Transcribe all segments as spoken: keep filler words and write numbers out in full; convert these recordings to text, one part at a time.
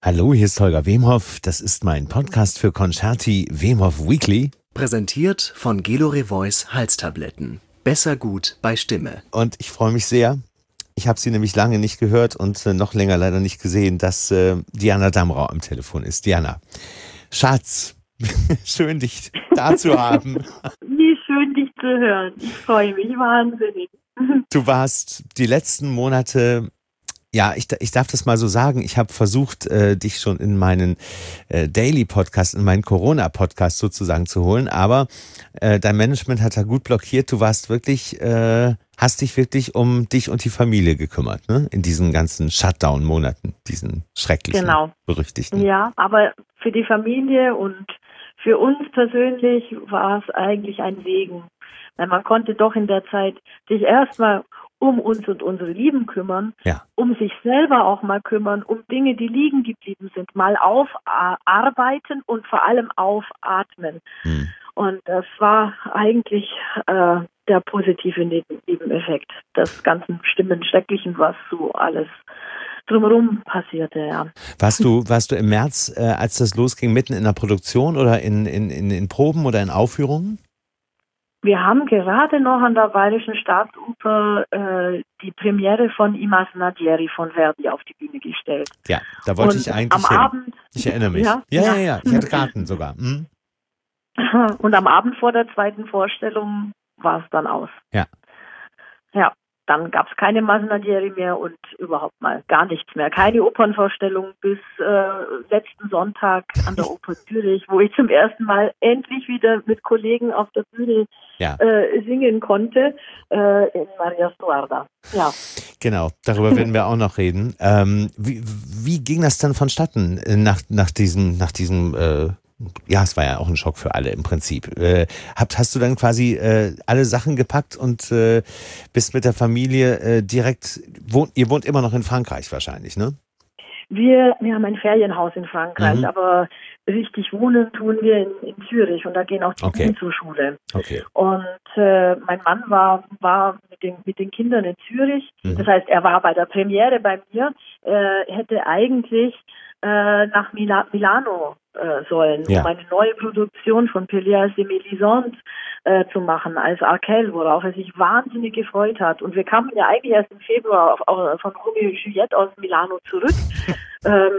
Hallo, hier ist Holger Wemhoff. Das ist mein Podcast für Concerti Wemhoff Weekly. Präsentiert von Gelore Voice Halstabletten. Besser gut bei Stimme. Und ich freue mich sehr. Ich habe sie nämlich lange nicht gehört und äh, noch länger leider nicht gesehen, dass äh, Diana Damrau am Telefon ist. Diana, Schatz, schön dich da zu haben. Wie schön, dich zu hören. Ich freue mich wahnsinnig. Du warst die letzten Monate, ja, ich, ich darf das mal so sagen, ich habe versucht, äh, dich schon in meinen äh, Daily-Podcast, in meinen Corona-Podcast sozusagen zu holen, aber äh, dein Management hat da gut blockiert. Du warst wirklich, äh, hast dich wirklich um dich und die Familie gekümmert, ne? In diesen ganzen Shutdown-Monaten, diesen schrecklichen, genau. berüchtigten. Ja, aber für die Familie und für uns persönlich war es eigentlich ein Segen. Weil man konnte doch in der Zeit sich erstmal um uns und unsere Lieben kümmern, ja. um sich selber auch mal kümmern, um Dinge, die liegen geblieben sind, mal aufarbeiten und vor allem aufatmen. Hm. Und das war eigentlich äh, der positive Nebeneffekt des ganzen Stimmen Schrecklichen, was so alles drumherum passierte, ja. Warst du, warst du im März, äh, als das losging, mitten in der Produktion oder in, in, in, in Proben oder in Aufführungen? Wir haben gerade noch an der Bayerischen Staatsoper äh, die Premiere von I Masnadieri von Verdi auf die Bühne gestellt. Ja, da wollte und ich eigentlich am hin. Abend, Ich erinnere mich. Ja, ja, ja, ja. ja. Ich hatte Karten sogar. Hm? Und am Abend vor der zweiten Vorstellung war es dann aus. Ja. Ja, dann gab es keine Masnadieri mehr und überhaupt mal gar nichts mehr. Keine Opernvorstellung bis äh, letzten Sonntag an der Oper Zürich, wo ich zum ersten Mal endlich wieder mit Kollegen auf der Bühne ja. äh, singen konnte äh, in Maria Stuarda. Ja. Genau, darüber werden wir auch noch reden. Ähm, wie, wie ging das dann vonstatten nach, nach diesem, nach diesem äh, ja, es war ja auch ein Schock für alle im Prinzip. Äh, habt, hast du dann quasi äh, alle Sachen gepackt und äh, bist mit der Familie äh, direkt, wohnt, ihr wohnt immer noch in Frankreich wahrscheinlich, ne? Wir, wir haben ein Ferienhaus in Frankreich, Mhm. aber richtig wohnen tun wir in, in Zürich und da gehen auch die Okay. Kinder zur Schule. Okay. Und äh, mein Mann war, war mit, den, mit den Kindern in Zürich, Mhm. das heißt, er war bei der Premiere bei mir, äh, hätte eigentlich äh, nach Mila- Milano äh, sollen, Ja. um eine neue Produktion von Pelléas et Mélisande äh, zu machen als Arkel, worauf er sich wahnsinnig gefreut hat. Und wir kamen ja eigentlich erst im Februar auf, auf, von Romeo und Juliette aus Milano zurück. ähm,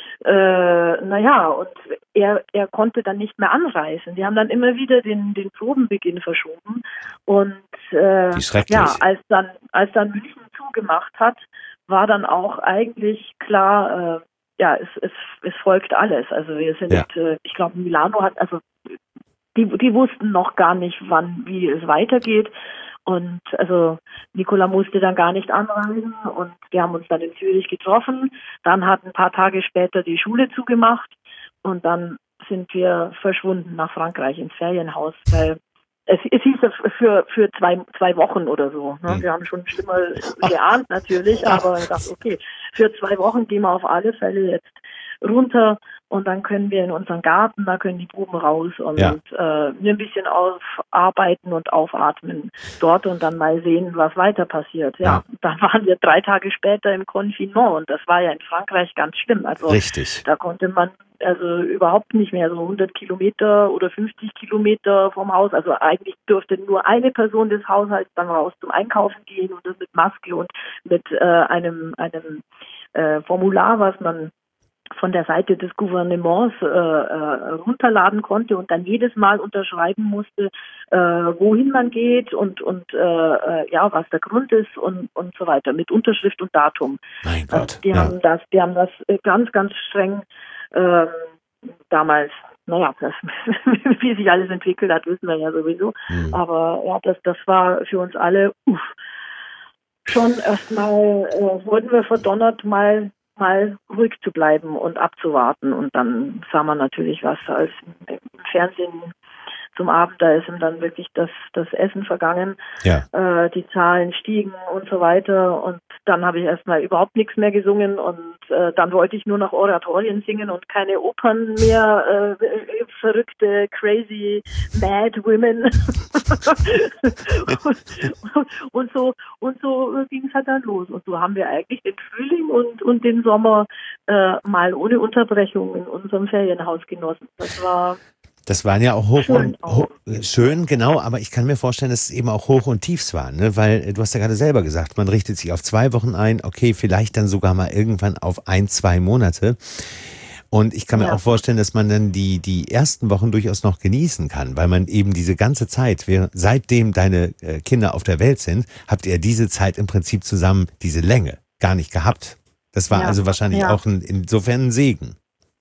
äh, naja, und er, er konnte dann nicht mehr anreisen. Die haben dann immer wieder den, den Probenbeginn verschoben. Und äh, Wie schrecklich. ja, als dann, als dann München zugemacht hat, war dann auch eigentlich klar, äh, ja, es, es, es folgt alles. Also wir sind, Ja. äh, ich glaube, Milano hat, also die, die wussten noch gar nicht, wann, wie es weitergeht. Und also Nicola musste dann gar nicht anreisen und wir haben uns dann in Zürich getroffen. Dann hat ein paar Tage später die Schule zugemacht und dann sind wir verschwunden nach Frankreich ins Ferienhaus, weil es, es hieß für, für zwei, zwei Wochen oder so. Ne? Hm. Wir haben schon schlimmer geahnt natürlich, aber ich dachte, okay, für zwei Wochen gehen wir auf alle Fälle jetzt runter und dann können wir in unseren Garten, da können die Buben raus und Ja. äh, wir ein bisschen aufarbeiten und aufatmen dort und dann mal sehen, was weiter passiert. Ja, Ja. dann waren wir drei Tage später im Confinement und das war ja in Frankreich ganz schlimm. Also Richtig. da konnte man also überhaupt nicht mehr so hundert Kilometer oder fünfzig Kilometer vom Haus. Also eigentlich durfte nur eine Person des Haushalts dann raus zum Einkaufen gehen und das mit Maske und mit äh, einem einem äh, Formular, was man von der Seite des Gouvernements äh, äh, runterladen konnte und dann jedes Mal unterschreiben musste, äh, wohin man geht und und äh, äh, ja, was der Grund ist und und so weiter mit Unterschrift und Datum. Mein Also Gott. die Ja. haben das, die haben das ganz ganz streng ähm, damals. Naja, das, wie sich alles entwickelt hat, wissen wir ja sowieso. Hm. Aber ja, das das war für uns alle uff, schon erstmal äh, wurden wir verdonnert, mal mal ruhig zu bleiben und abzuwarten. Und dann sah man natürlich, was als im Fernsehen zum Abend, da ist ihm dann wirklich das, das Essen vergangen. Ja. Äh, die Zahlen stiegen und so weiter. Und dann habe ich erstmal überhaupt nichts mehr gesungen und äh, dann wollte ich nur noch Oratorien singen und keine Opern mehr, äh, verrückte, crazy, mad women. und, und so und so ging es halt dann los. Und so haben wir eigentlich den Frühling und, und den Sommer äh, mal ohne Unterbrechung in unserem Ferienhaus genossen. Das war Das waren ja auch hoch schön, und ho schön, genau, aber ich kann mir vorstellen, dass es eben auch Hoch und Tiefs waren, ne? Weil äh, du hast ja gerade selber gesagt, man richtet sich auf zwei Wochen ein, okay, vielleicht dann sogar mal irgendwann auf ein, zwei Monate. Und ich kann mir Ja. auch vorstellen, dass man dann die, die ersten Wochen durchaus noch genießen kann, weil man eben diese ganze Zeit, während, seitdem deine äh, Kinder auf der Welt sind, habt ihr diese Zeit im Prinzip zusammen, diese Länge, gar nicht gehabt. Das war Ja, also wahrscheinlich ja. auch ein, insofern ein Segen.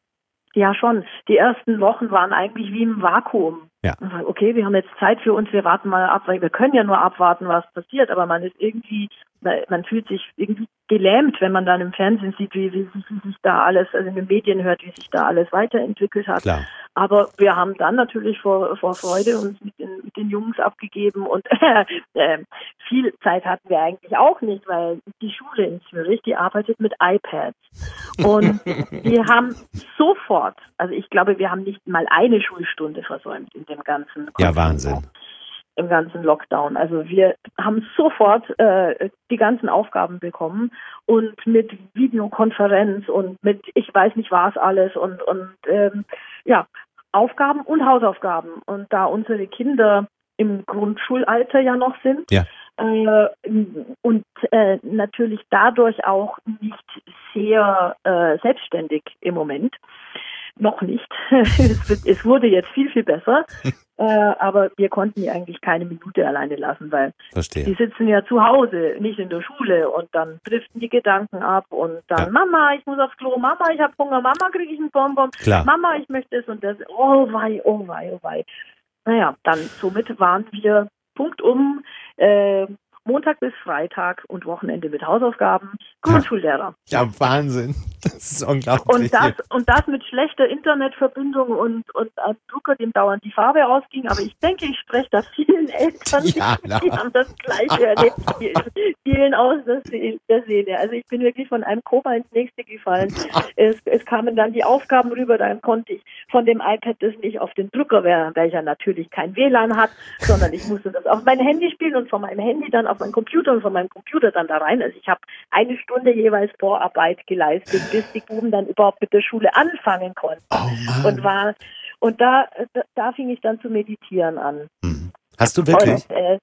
Ja, schon. Die ersten Wochen waren eigentlich wie im Vakuum. Ja. Okay, wir haben jetzt Zeit für uns, wir warten mal ab, weil wir können ja nur abwarten, was passiert, aber man ist irgendwie, man fühlt sich irgendwie gelähmt, wenn man dann im Fernsehen sieht, wie, wie, wie sich da alles, also in den Medien hört, wie sich da alles weiterentwickelt hat. Klar. Aber wir haben dann natürlich vor, vor Freude uns mit den, mit den Jungs abgegeben und äh, äh, viel Zeit hatten wir eigentlich auch nicht, weil die Schule in Zürich, die arbeitet mit iPads. Und wir haben sofort, also ich glaube, wir haben nicht mal eine Schulstunde versäumt in dem ganzen Ja, Wahnsinn. im ganzen Lockdown. Also wir haben sofort äh, die ganzen Aufgaben bekommen und mit Videokonferenz und mit ich weiß nicht was alles und und ähm, ja, Aufgaben und Hausaufgaben. Und da unsere Kinder im Grundschulalter ja noch sind Ja. äh, und äh, natürlich dadurch auch nicht sehr äh, selbstständig im Moment. Noch nicht. es, wird, es wurde jetzt viel, viel besser. äh, aber wir konnten die eigentlich keine Minute alleine lassen, weil Verstehe. die sitzen ja zu Hause, nicht in der Schule. Und dann driften die Gedanken ab. Und dann, Ja. Mama, ich muss aufs Klo. Mama, ich habe Hunger. Mama, kriege ich einen Bonbon. Klar. Mama, ich möchte es und das. Oh wei, oh wei, oh wei. Naja, dann somit waren wir punktum äh, Montag bis Freitag und Wochenende mit Hausaufgaben Grundschullehrer. Ja, Wahnsinn. Das ist unglaublich. Und das, und das mit schlechter Internetverbindung und, und einem Drucker, dem dauernd die Farbe ausging. Aber ich denke, ich spreche da vielen Eltern, Ja, die, na. die haben das Gleiche erlebt, die vielen aus der Se- der Seele. Also ich bin wirklich von einem Koma ins nächste gefallen. Es, es kamen dann die Aufgaben rüber, dann konnte ich von dem iPad das nicht auf den Drucker, welcher natürlich kein W L A N hat, sondern ich musste das auf mein Handy spielen und von meinem Handy dann auf meinen Computer und von meinem Computer dann da rein. Also ich habe eine Stunde jeweils Vorarbeit geleistet, bis die Buben dann überhaupt mit der Schule anfangen konnten. Oh Mann. Und war und da, da da fing ich dann zu meditieren an. Hm. Hast du wirklich? Und, äh,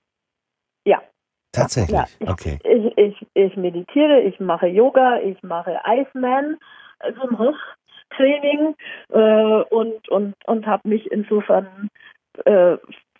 ja. Tatsächlich? Ja, ich, Okay. ich, ich, ich meditiere, ich mache Yoga, ich mache Iceman, also ein Hochtraining äh, und und und habe mich insofern äh,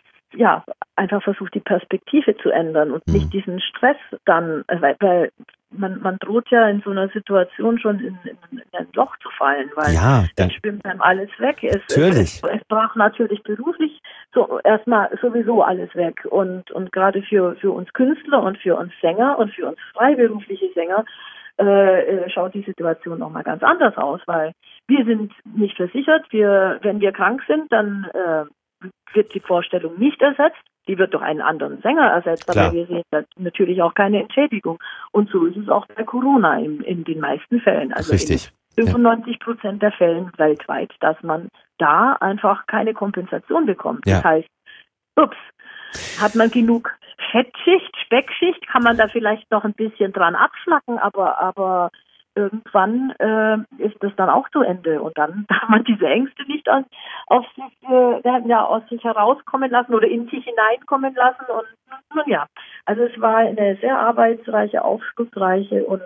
ja einfach versucht, die Perspektive zu ändern und Mhm. nicht diesen Stress dann, äh, weil, weil man man droht ja in so einer Situation schon in, in, in ein Loch zu fallen, weil Ja, dann dann, schwimmt einem alles weg. Es, Natürlich. Es, es brach natürlich beruflich so erstmal sowieso alles weg. Und, und gerade für, für uns Künstler und für uns Sänger und für uns freiberufliche Sänger äh, äh, schaut die Situation nochmal ganz anders aus, weil wir sind nicht versichert. Wir, wenn wir krank sind, dann äh, wird die Vorstellung nicht ersetzt. Die wird durch einen anderen Sänger ersetzt, Klar. aber wir sehen da natürlich auch keine Entschädigung. Und so ist es auch bei Corona in, in den meisten Fällen. Also Richtig. in fünfundneunzig Prozent der Fällen weltweit, dass man da einfach keine Kompensation bekommt. Ja. Das heißt, ups, hat man genug Fettschicht, Speckschicht, kann man da vielleicht noch ein bisschen dran abschlacken, aber, aber irgendwann äh, ist das dann auch zu Ende und dann darf man diese Ängste nicht an, auf sich, äh, ja, aus sich herauskommen lassen oder in sich hineinkommen lassen und nun ja, also es war eine sehr arbeitsreiche, aufschlussreiche und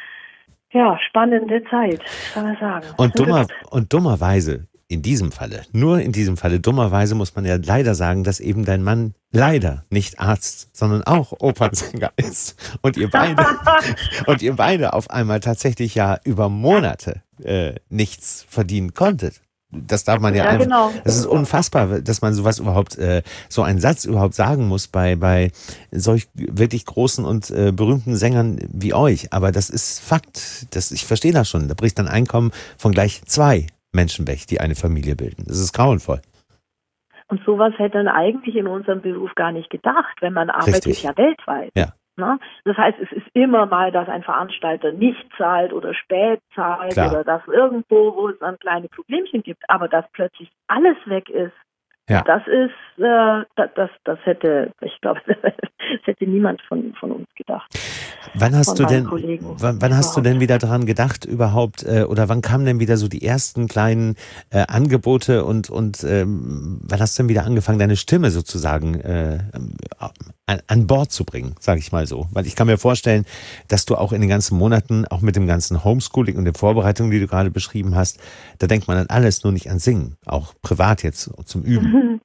ja, spannende Zeit, kann man sagen. Und, dummer, und dummerweise, in diesem Falle, nur in diesem Falle, dummerweise muss man ja leider sagen, dass eben dein Mann leider nicht Arzt, sondern auch Opernsänger ist. Und ihr beide, und ihr beide auf einmal tatsächlich ja über Monate äh, nichts verdienen konntet. Das darf man ja, Ja, einfach, genau. das ist unfassbar, dass man sowas überhaupt, äh, so einen Satz überhaupt sagen muss bei, bei solch wirklich großen und äh, berühmten Sängern wie euch. Aber das ist Fakt. Das, ich verstehe das schon. Da bricht ein Einkommen von gleich zwei Menschen weg, die eine Familie bilden. Das ist grauenvoll. Und sowas hätte man eigentlich in unserem Beruf gar nicht gedacht, wenn man arbeitet Richtig. ja weltweit. Ja. Ne? Das heißt, es ist immer mal, dass ein Veranstalter nicht zahlt oder spät zahlt Klar. oder dass irgendwo, wo es dann kleine Problemchen gibt, aber dass plötzlich alles weg ist, Ja. das ist, äh, das, das, das hätte, ich glaube, das hätte niemand von, von uns gedacht. Wann hast Von du meinen denn, Kollegen wann, wann hast du überhaupt. denn wieder daran gedacht überhaupt, äh, oder wann kamen denn wieder so die ersten kleinen äh, Angebote und, und ähm, wann hast du denn wieder angefangen, deine Stimme sozusagen äh, an, an Bord zu bringen, sage ich mal so? Weil ich kann mir vorstellen, dass du auch in den ganzen Monaten, auch mit dem ganzen Homeschooling und den Vorbereitungen, die du gerade beschrieben hast, da denkt man an alles, nur nicht an Singen, auch privat jetzt zum Üben.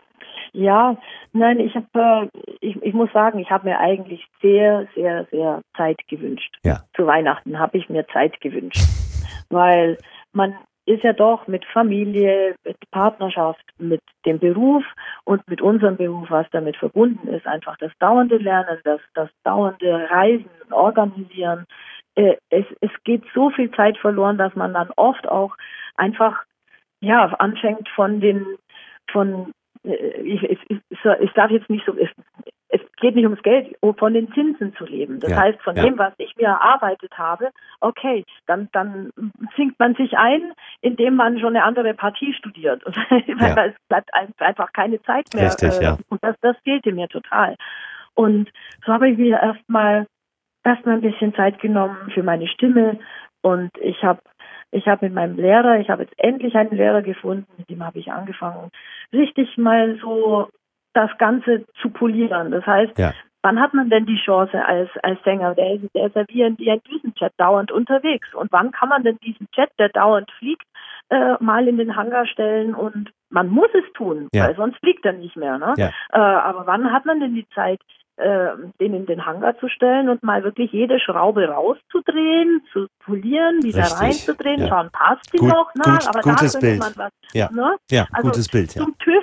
Ja, nein, ich habe, äh, ich, ich muss sagen, ich habe mir eigentlich sehr, sehr, sehr Zeit gewünscht. Ja. Zu Weihnachten habe ich mir Zeit gewünscht, weil man ist ja doch mit Familie, mit Partnerschaft, mit dem Beruf und mit unserem Beruf, was damit verbunden ist, einfach das dauernde Lernen, das, das dauernde Reisen, Organisieren. Äh, es, es geht so viel Zeit verloren, dass man dann oft auch einfach, ja, anfängt von den, von Ich, ich, ich, ich darf jetzt nicht so, es, es geht nicht ums Geld, um von den Zinsen zu leben. Das Ja, heißt, von ja. dem, was ich mir erarbeitet habe, okay, dann, dann sinkt man sich ein, indem man schon eine andere Partie studiert. Und Ja. es bleibt einfach keine Zeit mehr. Richtig, äh, ja. Und das, das fehlte mir total. Und so habe ich mir erstmal erstmal ein bisschen Zeit genommen für meine Stimme. Und ich habe Ich habe mit meinem Lehrer, ich habe jetzt endlich einen Lehrer gefunden, mit dem habe ich angefangen, richtig mal so das Ganze zu polieren. Das heißt, Ja. wann hat man denn die Chance als, als Sänger? Der ist, der ist ja wie ein, wie ein Düsenjet dauernd unterwegs. Und wann kann man denn diesen Jet, der dauernd fliegt, äh, mal in den Hangar stellen? Und man muss es tun, Ja. weil sonst fliegt er nicht mehr. Ne? Ja. Äh, aber wann hat man denn die Zeit, äh, den in den Hangar zu stellen und mal wirklich jede Schraube rauszudrehen, zu polieren, wieder Richtig, reinzudrehen, ja. schauen, passt die Gut, noch? Ne? gut, aber gutes da könnte Bild. man was, Ja. ne? Ja, Also gutes Bild, ja. zum TÜV.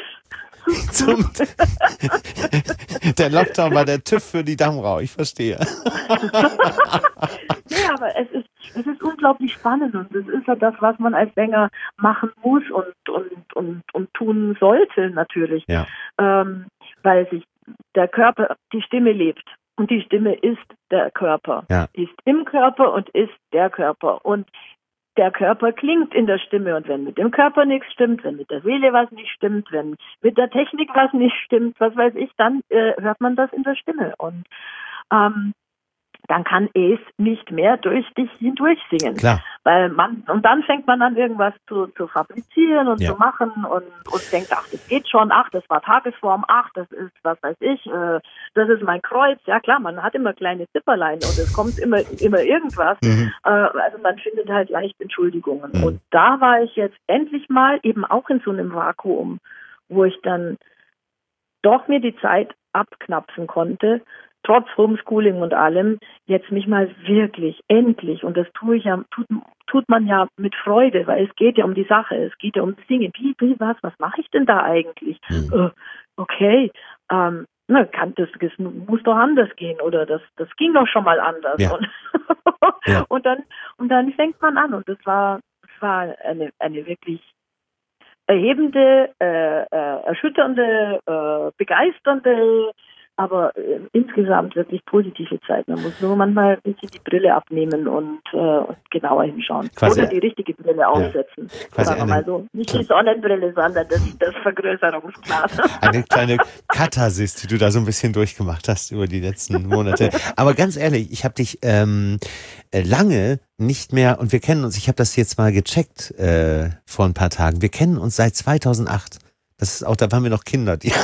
Zum der Lockdown war der TÜV für die Dammrau, ich verstehe. Nee, aber es ist, es ist unglaublich spannend und es ist ja das, was man als Sänger machen muss und, und, und, und tun sollte natürlich. Ja. Ähm, weil sich der Körper, die Stimme lebt. Und die Stimme ist der Körper. Ja. Ist im Körper und ist der Körper. Und der Körper klingt in der Stimme. Und wenn mit dem Körper nichts stimmt, wenn mit der Seele was nicht stimmt, wenn mit der Technik was nicht stimmt, was weiß ich, dann äh, hört man das in der Stimme. Und ähm, dann kann es nicht mehr durch dich hindurch singen. Klar. Weil man, und dann fängt man an, irgendwas zu, zu fabrizieren und Ja. zu machen und, und denkt, ach, das geht schon, ach, das war Tagesform, ach, das ist, was weiß ich, äh, das ist mein Kreuz. Ja klar, man hat immer kleine Zipperlein und es kommt immer, immer irgendwas. Mhm. Äh, also man findet halt leicht Entschuldigungen. Mhm. Und da war ich jetzt endlich mal eben auch in so einem Vakuum, wo ich dann doch mir die Zeit abknapsen konnte, trotz Homeschooling und allem, jetzt mich mal wirklich, endlich, und das tue ich ja, tut, tut man ja mit Freude, weil es geht ja um die Sache, es geht ja um das Singen. Wie, wie, was, was mache ich denn da eigentlich? Mhm. Äh, okay, ähm, na, kann, das, das muss doch anders gehen oder das, das ging doch schon mal anders. Ja. Und, Ja. und dann, und dann fängt man an und das war, das war eine, eine wirklich erhebende, äh, äh, erschütternde, äh, begeisternde, aber äh, insgesamt wirklich positive Zeit. Man muss nur manchmal ein bisschen die Brille abnehmen und, äh, und genauer hinschauen. Quasi- Oder die richtige Brille aufsetzen. Quasi Sagen wir mal eine- so. Nicht die Sonnenbrille, sondern das, das Vergrößerungsglas. Eine kleine Katharsis, die du da so ein bisschen durchgemacht hast über die letzten Monate. Aber ganz ehrlich, ich habe dich ähm, äh, lange nicht mehr, und wir kennen uns, ich habe das jetzt mal gecheckt äh, vor ein paar Tagen, wir kennen uns seit zweitausendacht. Das ist auch, da waren wir noch Kinder. Die,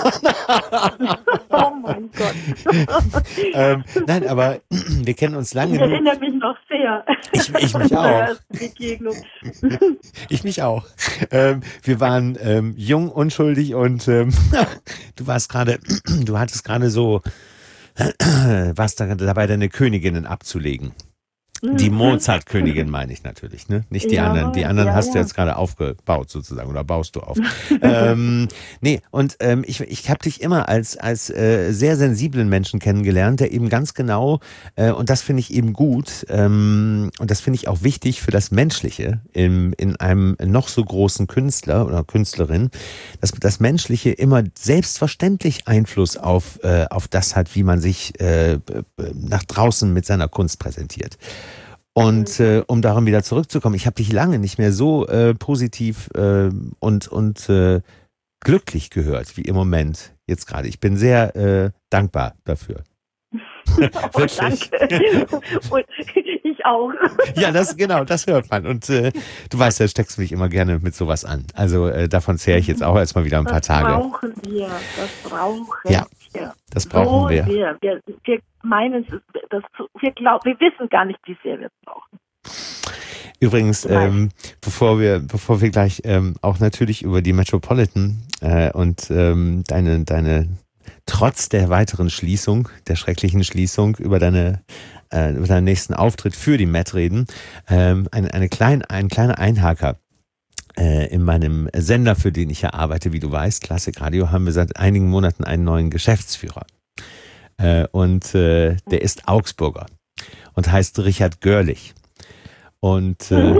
Oh mein Gott. ähm, nein, aber wir kennen uns lange. Ich Nur, erinnere mich noch sehr. Ich- ich mich an unsere auch. erste Begegnung. ich mich auch. Ähm, wir waren ähm, jung, unschuldig und ähm, du warst gerade, du hattest gerade so, warst da dabei, deine Königinnen abzulegen. Die Mozart-Königin meine ich natürlich, ne? Nicht die Ja, anderen. Die anderen ja, hast du ja. jetzt gerade aufgebaut sozusagen oder baust du auf. ähm, nee, und ähm, ich, ich habe dich immer als, als äh, sehr sensiblen Menschen kennengelernt, der eben ganz genau, äh, und das finde ich eben gut, ähm, und das finde ich auch wichtig für das Menschliche im, in einem noch so großen Künstler oder Künstlerin, dass das Menschliche immer selbstverständlich Einfluss auf, äh, auf das hat, wie man sich äh, nach draußen mit seiner Kunst präsentiert. Und äh, um darum wieder zurückzukommen, ich habe dich lange nicht mehr so äh, positiv äh, und, und äh, glücklich gehört wie im Moment jetzt gerade. Ich bin sehr äh, dankbar dafür. Oh, Wirklich. danke. Und ich auch. Ja, das genau, das hört man. Und äh, du weißt, da steckst du mich immer gerne mit sowas an. Also äh, davon zehre ich jetzt auch erstmal wieder ein paar Das Tage. brauchen wir. Das brauchen Ja, wir. das brauchen so wir. Sehr. Wir, wir meinen es, das, wir glauben, wir wissen gar nicht, wie sehr wir es brauchen. Übrigens, ähm, bevor wir, bevor wir gleich ähm, auch natürlich über die Metropolitan äh, und ähm, deine, deine trotz der weiteren Schließung, der schrecklichen Schließung über deine äh, über deinen nächsten Auftritt für die Met reden, ähm, eine, eine klein, ein kleiner Einhaker. Äh, in meinem Sender, für den ich ja arbeite, wie du weißt, Klassik Radio, haben wir seit einigen Monaten einen neuen Geschäftsführer. Äh, und äh, der ist Augsburger und heißt Richard Görlich. Und äh,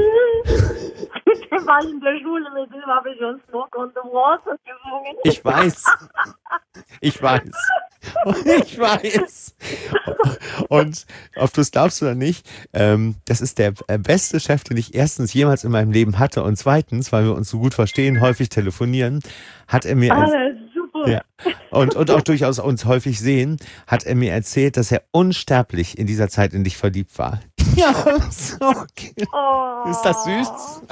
Der war in der Schule, mit dem habe ich schon Smoke on the Water gesungen. ich weiß, ich weiß, ich weiß. Und ob du es glaubst oder nicht, ähm, das ist der beste Chef, den ich erstens jemals in meinem Leben hatte und zweitens, weil wir uns so gut verstehen, häufig telefonieren, hat er mir... Ah, als, das ist super. ja, und, und auch durchaus uns häufig sehen, hat er mir erzählt, dass er unsterblich in dieser Zeit in dich verliebt war. Ja, so okay. Oh. Ist das süß?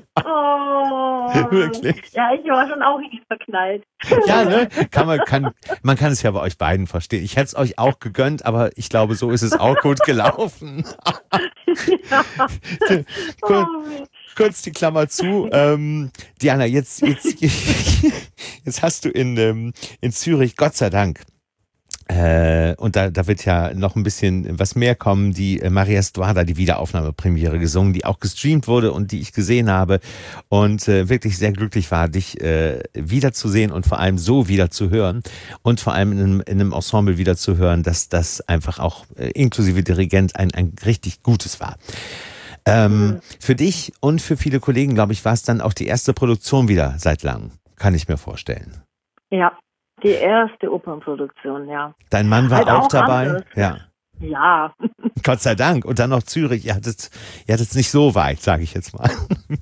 Oh. Wirklich? Ja, ich war schon auch in ihn verknallt. Ja, ne? Kann man, kann, man kann es ja bei euch beiden verstehen. Ich hätte es euch auch gegönnt, aber ich glaube, so ist es auch gut gelaufen. Ja. Kur Oh. kurz die Klammer zu. Ähm, Diana, jetzt, jetzt, jetzt hast du in, ähm, in Zürich, Gott sei Dank, Äh, und da, da wird ja noch ein bisschen was mehr kommen, die äh, Maria Stuarda, die Wiederaufnahmepremiere gesungen, die auch gestreamt wurde und die ich gesehen habe und äh, wirklich sehr glücklich war, dich äh, wiederzusehen und vor allem so wieder zu hören und vor allem in einem, in einem Ensemble wieder zu hören, dass das einfach auch äh, inklusive Dirigent ein, ein richtig gutes war. Ähm, mhm. Für dich und für viele Kollegen, glaube ich, war es dann auch die erste Produktion wieder seit langem, kann ich mir vorstellen. Ja. Die erste Opernproduktion, ja. Dein Mann war halt auch, auch dabei? Anders. Ja. Ja. Gott sei Dank. Und dann noch Zürich. Ihr hattet, ihr hattet es nicht so weit, sage ich jetzt mal.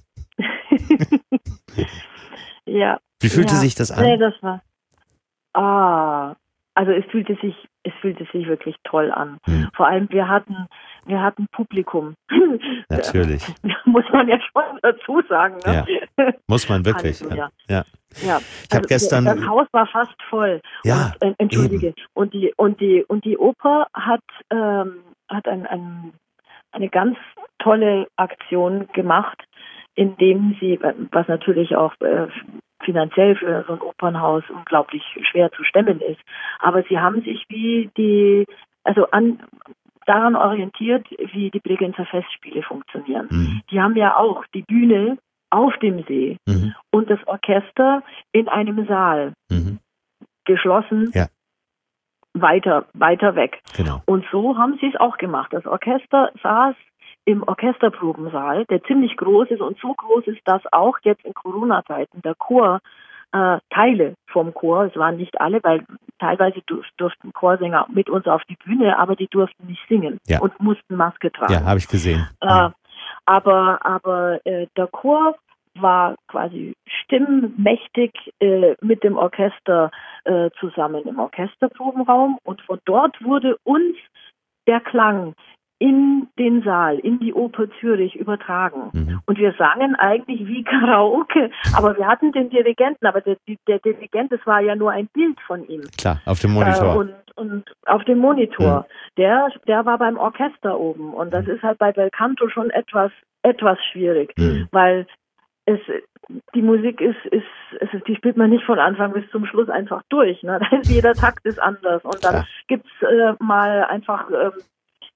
Ja. Wie fühlte ja. sich das an? Nee, das war. Ah. Also es fühlte sich, es fühlte sich wirklich toll an. Hm. Vor allem wir hatten, wir hatten Publikum. Natürlich. Muss man ja schon dazu sagen. Ne? Ja. Muss man wirklich. Ja. ja. Ja, ich habe also gestern. Das Haus war fast voll. Ja, und, äh, entschuldige. Eben. Und die und die und die Oper hat ähm, hat ein, ein, eine ganz tolle Aktion gemacht, indem sie, was natürlich auch äh, finanziell für so ein Opernhaus unglaublich schwer zu stemmen ist, aber sie haben sich wie die also an daran orientiert, wie die Bregenzer Festspiele funktionieren. Mhm. Die haben ja auch die Bühne auf dem See mhm. und das Orchester in einem Saal mhm. geschlossen, ja. weiter, weiter weg. Genau. Und so haben sie es auch gemacht. Das Orchester saß im Orchesterprobensaal, der ziemlich groß ist und so groß ist, dass auch jetzt in Corona-Zeiten der Chor äh, Teile vom Chor, es waren nicht alle, weil teilweise durf, durften Chorsänger mit uns auf die Bühne, aber die durften nicht singen ja. und mussten Maske tragen. Ja, habe ich gesehen. Äh, ja. Aber, aber äh, der Chor war quasi stimmmächtig äh, mit dem Orchester äh, zusammen im Orchesterprobenraum und von dort wurde uns der Klang in den Saal, in die Oper Zürich übertragen. Mhm. Und wir sangen eigentlich wie Karaoke, aber wir hatten den Dirigenten, aber der, der Dirigent, das war ja nur ein Bild von ihm. Klar, auf dem Monitor. Äh, und, und auf dem Monitor. Mhm. Der, der war beim Orchester oben und das ist halt bei Bel Canto schon etwas, etwas schwierig, mhm. weil es, die Musik ist, ist, ist, die spielt man nicht von Anfang bis zum Schluss einfach durch. Ne? Da ist jeder Takt ist anders und dann Klar. gibt's äh, mal einfach ähm,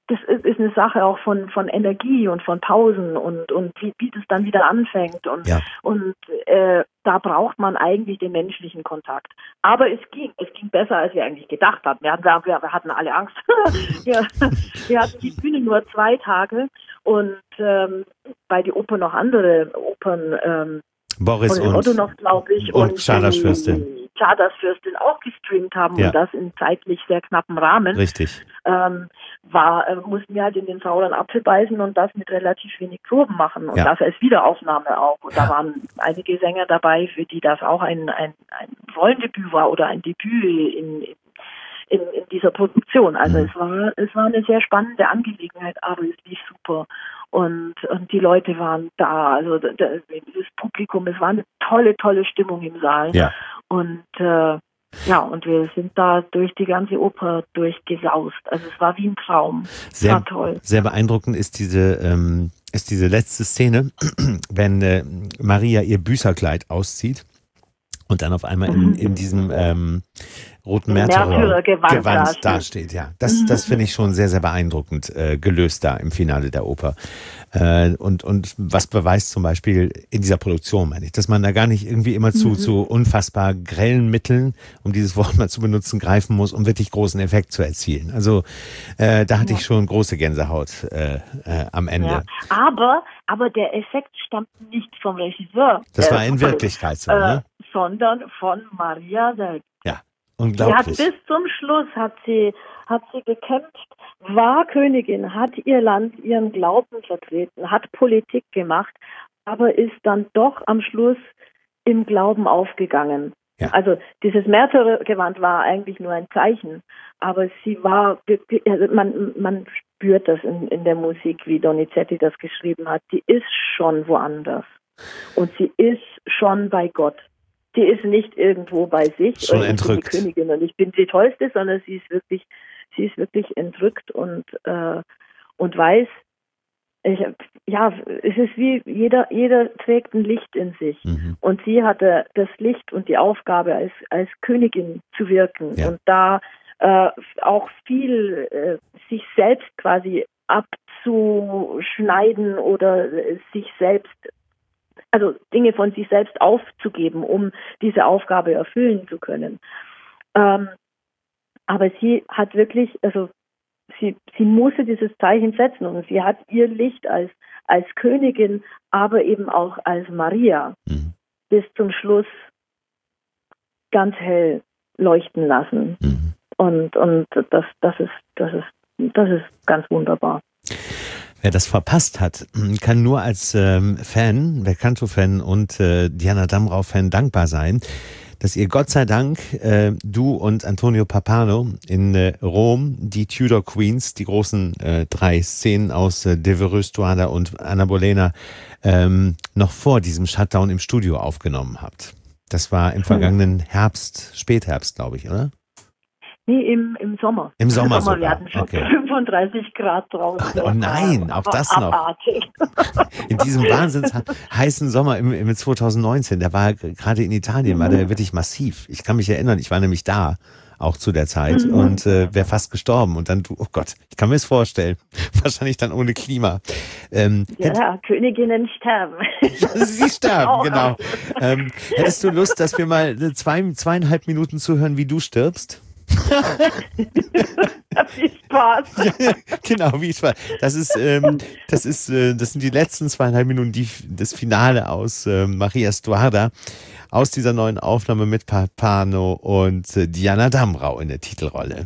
das ist, ist eine Sache auch von, von Energie und von Pausen und, und wie, wie das dann wieder anfängt. Und, ja. und äh, da braucht man eigentlich den menschlichen Kontakt. Aber es ging, es ging besser, als wir eigentlich gedacht hatten. Wir hatten, wir, wir hatten alle Angst. wir, wir hatten die Bühne nur zwei Tage und ähm, weil die Oper noch andere Opern ähm, Boris und Otto noch, glaube ich, und, und Czardas-Fürstin. Czardas-Fürstin auch gestreamt haben ja. und das in zeitlich sehr knappen Rahmen. Richtig. Ähm, war, äh, mussten wir halt in den sauren Apfel beißen und das mit relativ wenig Proben machen und ja. das als Wiederaufnahme auch. Und ja. da waren einige Sänger dabei, für die das auch ein, ein, ein Rollendebüt war oder ein Debüt in, in, in, in dieser Produktion. Also mhm. es war, es war eine sehr spannende Angelegenheit, aber es lief super. Und, und die Leute waren da, also das Publikum, es war eine tolle, tolle Stimmung im Saal. Ja. Und äh, ja, und wir sind da durch die ganze Oper durchgesaust. Also es war wie ein Traum. Sehr, war toll. Sehr beeindruckend ist diese, ähm, ist diese letzte Szene, wenn äh, Maria ihr Büßerkleid auszieht und dann auf einmal in, in diesem ähm, roten Märtyrergewand Gewand dasteht. Ja, das, das finde ich schon sehr, sehr beeindruckend äh, gelöst da im Finale der Oper. Äh, und, und was beweist zum Beispiel in dieser Produktion, meine ich, dass man da gar nicht irgendwie immer zu, mhm. zu unfassbar grellen Mitteln, um dieses Wort mal zu benutzen, greifen muss, um wirklich großen Effekt zu erzielen. Also äh, da hatte ja. ich schon große Gänsehaut äh, äh, am Ende. Ja. Aber, aber der Effekt stammt nicht vom Regisseur. Das war in äh, Wirklichkeit so, äh, ne? Sondern von Maria selbst. Ja, unglaublich. Sie hat bis zum Schluss hat sie, hat sie gekämpft, war Königin, hat ihr Land, ihren Glauben vertreten, hat Politik gemacht, aber ist dann doch am Schluss im Glauben aufgegangen. Ja. Also dieses Märtyrergewand war eigentlich nur ein Zeichen, aber sie war wirklich, also man, man spürt das in, in der Musik, wie Donizetti das geschrieben hat, die ist schon woanders und sie ist schon bei Gott. Die ist nicht irgendwo bei sich. Schon entrückt. Ich bin die Königin und ich bin die Tollste, sondern sie ist wirklich, sie ist wirklich entrückt und äh, und weiß, ich, ja, es ist wie jeder, jeder trägt ein Licht in sich mhm. und sie hatte das Licht und die Aufgabe als als Königin zu wirken ja. und da äh, auch viel äh, sich selbst quasi abzuschneiden oder äh, sich selbst also Dinge von sich selbst aufzugeben, um diese Aufgabe erfüllen zu können. Ähm, aber sie hat wirklich, also sie, sie musste dieses Zeichen setzen und sie hat ihr Licht als, als Königin, aber eben auch als Maria mhm. bis zum Schluss ganz hell leuchten lassen. Mhm. Und, und das, das ist, das ist, das ist ganz wunderbar. Wer das verpasst hat, kann nur als ähm, Fan, Belcanto-Fan und äh, Diana Damrau-Fan dankbar sein, dass ihr Gott sei Dank, äh, du und Antonio Pappano in äh, Rom, die Tudor Queens, die großen äh, drei Szenen aus äh, Devereux, Stoada und Anna Bolena, ähm, noch vor diesem Shutdown im Studio aufgenommen habt. Das war im vergangenen Herbst, Spätherbst, glaube ich, oder? Nee, im, im Sommer. Im Sommer, Im Sommer sogar. Wir hatten schon okay. fünfunddreißig Grad draußen. Oh nein, auch das noch. Abartig. In diesem wahnsinns heißen Sommer im, im zwanzig neunzehn, der war gerade in Italien, war der wirklich massiv. Ich kann mich erinnern, ich war nämlich da, auch zu der Zeit mhm. und äh, wäre fast gestorben. Und dann, du, oh Gott, ich kann mir das vorstellen. Wahrscheinlich dann ohne Klima. Ähm, ja, hätt, Königinnen sterben. Sie sterben, genau. Ähm, hättest du Lust, dass wir mal zwei, zweieinhalb Minuten zuhören, wie du stirbst? Viel Spaß. Ja, genau, wie Spaß. Das ist, ähm, das ist, äh, das sind die letzten zweieinhalb Minuten, die, das Finale aus äh, Maria Stuarda, aus dieser neuen Aufnahme mit Pappano und äh, Diana Damrau in der Titelrolle.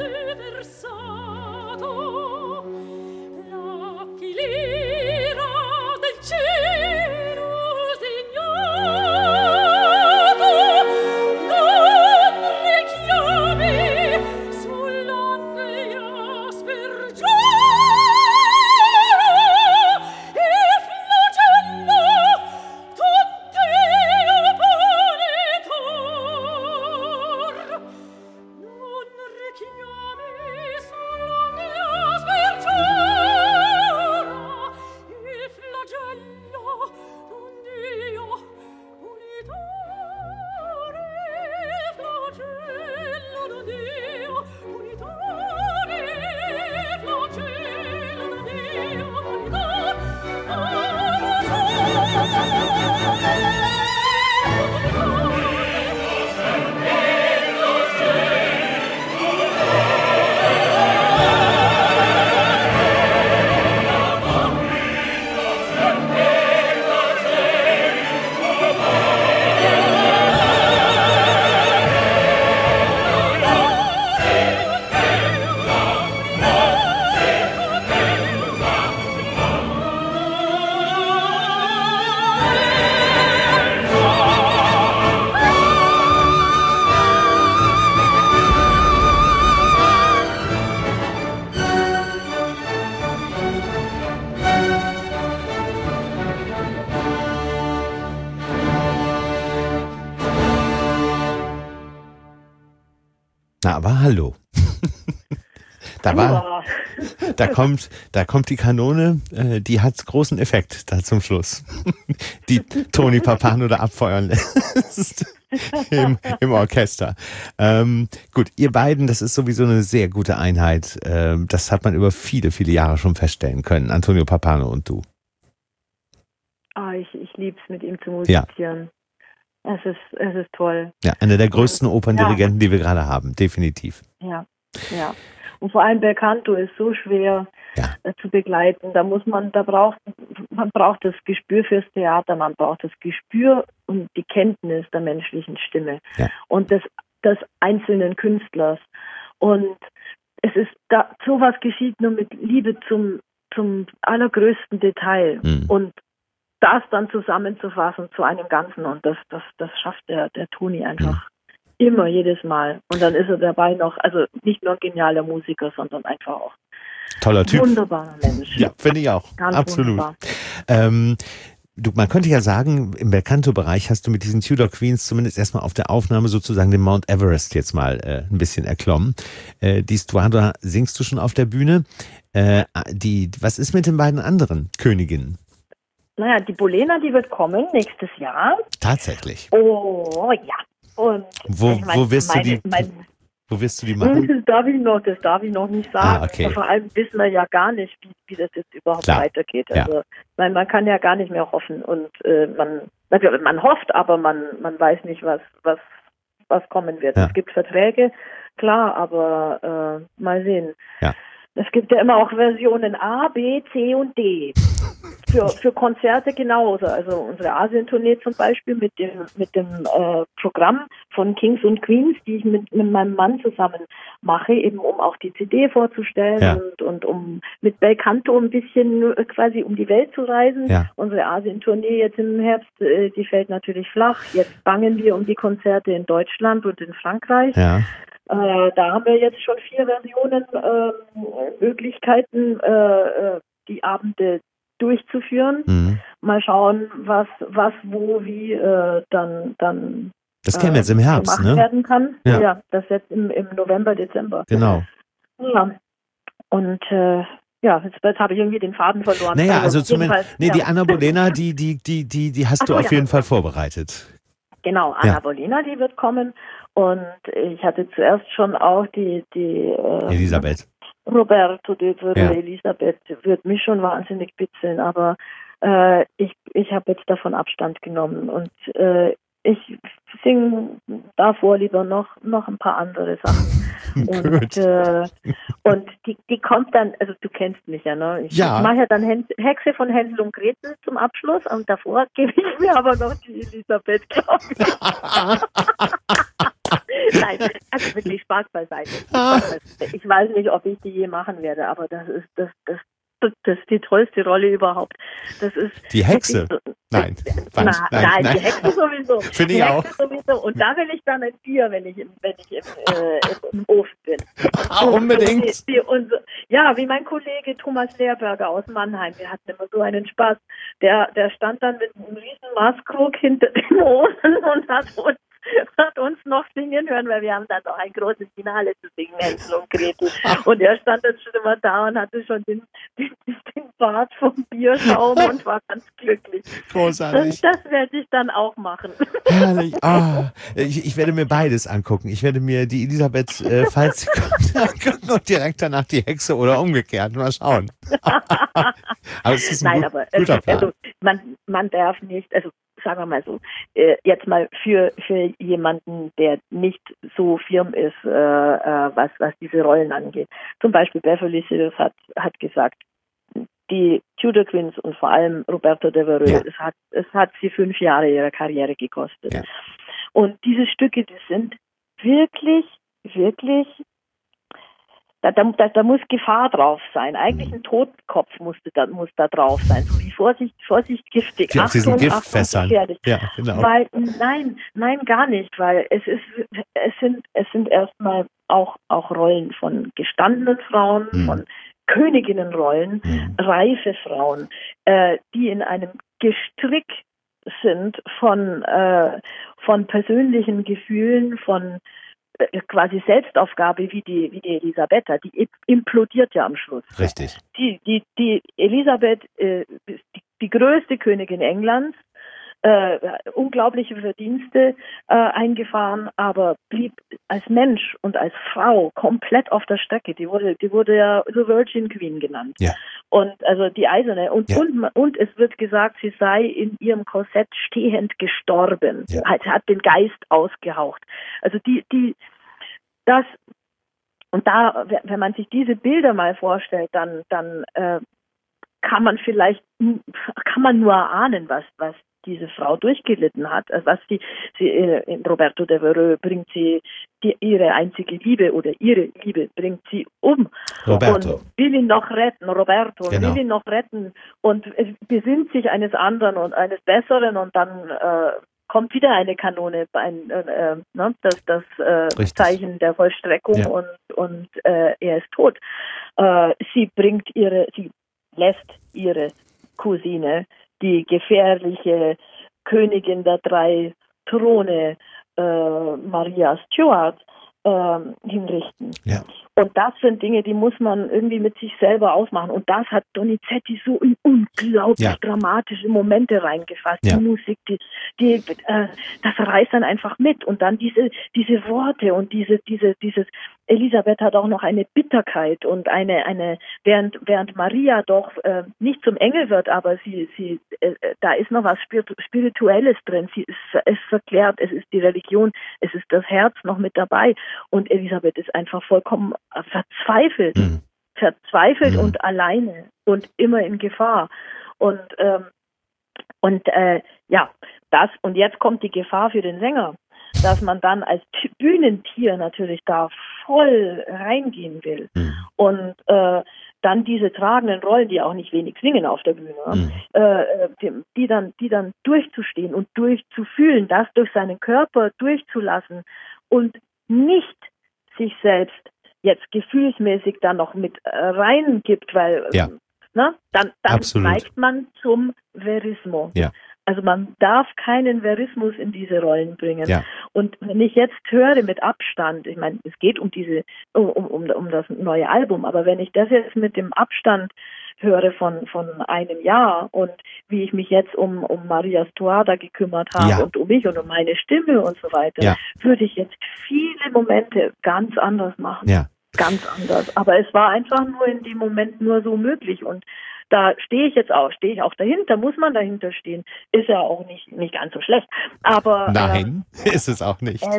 Chi l'ira Na, aber hallo. Da war, da kommt, da kommt die Kanone, äh, die hat großen Effekt da zum Schluss. Die Tony Papano da abfeuern lässt im, im Orchester. Ähm, gut, ihr beiden, das ist sowieso eine sehr gute Einheit. Ähm, das hat man über viele, viele Jahre schon feststellen können. Antonio Papano und du. Ah, ich, ich liebe es, mit ihm zu musizieren. Ja. Es ist, es ist toll. Ja, einer der größten und, Operndirigenten, ja. die wir gerade haben, definitiv. Ja, ja. Und vor allem Belcanto ist so schwer ja. äh, zu begleiten. Da muss man, da braucht, man braucht das Gespür fürs Theater, man braucht das Gespür und die Kenntnis der menschlichen Stimme ja. und des, des einzelnen Künstlers. Und es ist da, sowas geschieht nur mit Liebe zum, zum allergrößten Detail. Mhm. Und das dann zusammenzufassen zu einem Ganzen. Und das, das, das schafft der, der Toni einfach. Mhm. Immer, jedes Mal. Und dann ist er dabei noch, also nicht nur ein genialer Musiker, sondern einfach auch toller Typ. Wunderbarer Mensch. Ja, finde ich auch. Ganz absolut. Ähm, du, man könnte ja sagen, im Belcanto-Bereich hast du mit diesen Tudor Queens zumindest erstmal auf der Aufnahme sozusagen den Mount Everest jetzt mal äh, ein bisschen erklommen. Äh, die Struada singst du schon auf der Bühne. Äh, die, was ist mit den beiden anderen Königinnen? Naja, die Bolena, die wird kommen nächstes Jahr. Tatsächlich. Oh, ja. Und wo, ich mein, wo, wirst meine, du die, mein, wo wirst du die machen? Das darf ich noch, das darf ich noch nicht sagen. Ah, okay. Vor allem wissen wir ja gar nicht, wie, wie das jetzt überhaupt Klar. weitergeht. Also, ja. weil man kann ja gar nicht mehr hoffen und äh, man, natürlich, man hofft, aber man, man weiß nicht, was, was, was kommen wird. Ja. Es gibt Verträge, klar, aber äh, mal sehen. Ja. Es gibt ja immer auch Versionen A, B, C und D. Für, für Konzerte genauso. Also unsere Asien-Tournee zum Beispiel mit dem, mit dem äh, Programm von Kings und Queens, die ich mit, mit meinem Mann zusammen mache, eben um auch die C D vorzustellen ja. und, und um mit Belcanto ein bisschen quasi um die Welt zu reisen. Ja. Unsere Asien-Tournee jetzt im Herbst, äh, die fällt natürlich flach. Jetzt bangen wir um die Konzerte in Deutschland und in Frankreich. Ja. Äh, da haben wir jetzt schon vier Versionen, äh, Möglichkeiten, äh, die Abende durchzuführen. Mhm. Mal schauen, was, was, wo, wie äh, dann, dann das käme äh, jetzt im Herbst, gemacht ne? werden kann. Ja, ja das jetzt im, im November, Dezember. Genau. Ja. Und äh, ja, jetzt, jetzt habe ich irgendwie den Faden verloren. Naja, also, also zumindest, nee, ja. die Anna Bolena, die, die, die, die, die hast Ach, du auf ja. jeden Fall vorbereitet. Genau, Anna ja. Bolena, die wird kommen. Und ich hatte zuerst schon auch die, die äh, Elisabeth. Roberto de Verre, ja. Elisabeth wird mich schon wahnsinnig bitzeln, aber äh, ich, ich habe jetzt davon Abstand genommen und äh, ich singe davor lieber noch, noch ein paar andere Sachen. und äh, und die, die kommt dann, also du kennst mich ja, ne? Ich ja. mache ja dann Hexe von Hänsel und Gretel zum Abschluss und davor gebe ich mir aber noch die Elisabeth, glaube ich. Nein, also wirklich Spaß beiseite. Ich weiß nicht, ob ich die je machen werde, aber das ist das, das, das ist die tollste Rolle überhaupt. Das ist die Hexe. So, nein. Na, nein, nein, nein, die Hexe sowieso. Finde ich auch. Sowieso. Und da will ich dann ein Bier, wenn ich im, wenn ich im, äh, im Ofen bin. Ah, unbedingt. Und die, die, und so, ja, wie mein Kollege Thomas Lehrberger aus Mannheim. Wir hatten immer so einen Spaß. Der, der stand dann mit einem riesen Maßkrug hinter dem Ofen und hat uns hat uns noch singen hören, weil wir haben dann noch ein großes Finale zu singen, Hänsel und Gretel. Und er stand dann schon immer da und hatte schon den, den, den Bart vom Bierschaum und war ganz glücklich. Großartig. Das, das werde ich dann auch machen. Herrlich. Oh, ich, ich werde mir beides angucken. Ich werde mir die Elisabeth, äh, falls sie kommt, angucken und direkt danach die Hexe oder umgekehrt. Mal schauen. Aber es ist ein Nein, gut, aber guter Plan. Also, man, man darf nicht, also sagen wir mal so, äh, jetzt mal für, für jemanden, der nicht so firm ist, äh, äh, was, was diese Rollen angeht. Zum Beispiel Beverly Sills hat, hat gesagt, die Tudor Queens und vor allem Roberto de Verre, ja. es, hat, es hat sie fünf Jahre ihrer Karriere gekostet. Ja. Und diese Stücke, die sind wirklich, wirklich, Da, da, da muss Gefahr drauf sein. Eigentlich ein Totenkopf musste da, muss da drauf sein. So wie Vorsicht, Vorsicht, giftig. Ja, Achtung, Giftfässern. Achtung, ja, genau. Weil, nein, nein, gar nicht, weil es ist, es sind, es sind erstmal auch, auch Rollen von gestandenen Frauen, mhm. von Königinnenrollen, mhm. reife Frauen, äh, die in einem Gestrick sind von, äh, von persönlichen Gefühlen, von quasi Selbstaufgabe wie die, wie die Elisabetta, die implodiert ja am Schluss. Richtig. Die, die, die Elisabeth äh, ist die, die größte Königin Englands, äh, unglaubliche Verdienste äh, eingefahren, aber blieb als Mensch und als Frau komplett auf der Strecke. Die wurde, die wurde ja The Virgin Queen genannt. Ja. Und also die Eiserne. Und, Ja. und, und es wird gesagt, sie sei in ihrem Korsett stehend gestorben. Ja. Hat, hat den Geist ausgehaucht. Also die, die, das, und da, wenn man sich diese Bilder mal vorstellt, dann, dann äh, kann man vielleicht, kann man nur ahnen, was, was diese Frau durchgelitten hat. Also was sie, sie äh, Roberto Devereux bringt sie, die, ihre einzige Liebe oder ihre Liebe bringt sie um. Roberto. Und will ihn noch retten, Roberto, Genau. will ihn noch retten und es besinnt sich eines anderen und eines Besseren und dann äh, kommt wieder eine Kanone, ein, äh, ne, das, das äh, Zeichen der Vollstreckung Ja. und, und äh, er ist tot. Äh, sie bringt ihre, sie lässt ihre Cousine, die gefährliche Königin der drei Throne, äh, Maria Stuart, äh, hinrichten. Ja. Und das sind Dinge, die muss man irgendwie mit sich selber ausmachen. Und das hat Donizetti so in unglaublich Ja. dramatische Momente reingefasst. Ja. Die Musik, die, die, äh, das reißt dann einfach mit. Und dann diese, diese Worte und diese, diese, dieses, Elisabeth hat auch noch eine Bitterkeit und eine, eine, während, während Maria doch äh, nicht zum Engel wird, aber sie, sie, äh, da ist noch was Spirituelles drin. Sie ist, es verklärt, es ist die Religion, es ist das Herz noch mit dabei. Und Elisabeth ist einfach vollkommen verzweifelt, Mhm. verzweifelt Mhm. und alleine und immer in Gefahr. Und, ähm, und äh, ja, das, und jetzt kommt die Gefahr für den Sänger, dass man dann als T- Bühnentier natürlich da voll reingehen will. Mhm. Und äh, dann diese tragenden Rollen, die auch nicht wenig singen auf der Bühne, Mhm. äh, die, die dann, die dann durchzustehen und durchzufühlen, das durch seinen Körper durchzulassen und nicht sich selbst jetzt gefühlsmäßig dann noch mit äh, reingibt, weil Ja. ne, dann, dann Absolut. neigt man zum Verismo. Ja. Also man darf keinen Verismus in diese Rollen bringen. Ja. Und wenn ich jetzt höre mit Abstand, ich meine, es geht um diese, um, um, um das neue Album, aber wenn ich das jetzt mit dem Abstand höre von, von einem Jahr und wie ich mich jetzt um, um Maria Stuarda gekümmert habe Ja. und um mich und um meine Stimme und so weiter, Ja. würde ich jetzt viele Momente ganz anders machen. Ja. Ganz anders. Aber es war einfach nur in dem Moment nur so möglich und da stehe ich jetzt auch, stehe ich auch dahinter, muss man dahinter stehen. Ist ja auch nicht, nicht ganz so schlecht. Aber Nein, ähm, ist es auch nicht.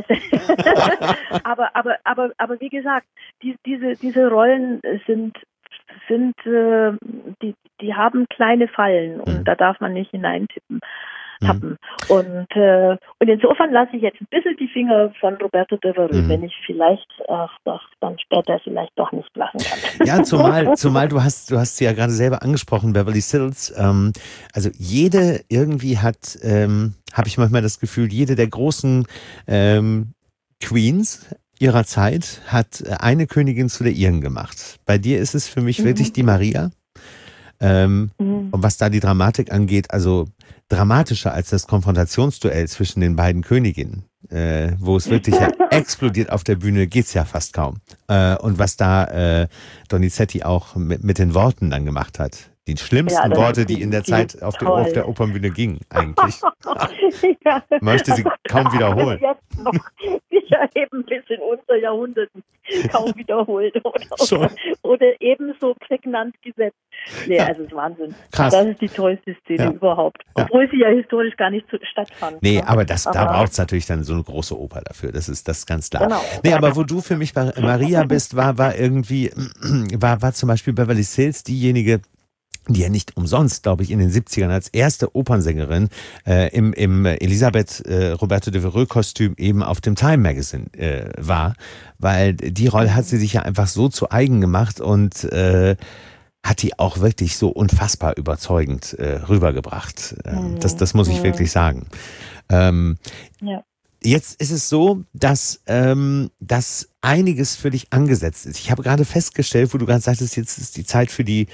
aber, aber, aber, aber wie gesagt, die, diese, diese Rollen sind, sind äh, die, die haben kleine Fallen und Mhm. da darf man nicht hineintippen. Tappen. Mhm. Und, äh, und insofern lasse ich jetzt ein bisschen die Finger von Roberto Devereux, mhm. wenn ich vielleicht ach, doch, dann später vielleicht doch nicht lassen kann. Ja, zumal, zumal du hast, du hast sie ja gerade selber angesprochen, Beverly Sills. Ähm, also jede irgendwie hat, ähm, habe ich manchmal das Gefühl, jede der großen ähm, Queens ihrer Zeit hat eine Königin zu der ihren gemacht. Bei dir ist es für mich mhm. wirklich die Maria. Ähm, mhm. Und was da die Dramatik angeht, also dramatischer als das Konfrontationsduell zwischen den beiden Königinnen, äh, wo es wirklich ja explodiert auf der Bühne, geht's ja fast kaum. Äh, und was da äh, Donizetti auch mit, mit den Worten dann gemacht hat. Die schlimmsten ja, Worte, die in der Zeit auf der, auf der Opernbühne gingen, eigentlich. ja. Man möchte sie kaum wiederholen. Jetzt noch sicher eben bis in unser Jahrhundert kaum wiederholt oder, oder ebenso prägnant gesetzt. Nee, ja. also das ist Wahnsinn. Krass. Das ist die tollste Szene ja. überhaupt. Obwohl ja. sie ja historisch gar nicht stattfand. Nee, aber, das, aber da braucht es natürlich dann so eine große Oper dafür. Das ist, das ist ganz klar. Genau. Nee, aber wo du für mich Maria bist, war, war irgendwie, war, war zum Beispiel Beverly Sills diejenige, die ja nicht umsonst, glaube ich, in den siebzigern als erste Opernsängerin äh, im, im Elisabeth äh, Roberto Devereux-Kostüm eben auf dem Time Magazine äh, war, weil die Rolle hat sie sich ja einfach so zu eigen gemacht und äh, hat die auch wirklich so unfassbar überzeugend äh, rübergebracht. Ähm, mhm. das, das muss ich mhm. wirklich sagen. Ähm, ja. Jetzt ist es so, dass, ähm, dass einiges für dich angesetzt ist. Ich habe gerade festgestellt, wo du gerade sagtest, jetzt ist die Zeit für die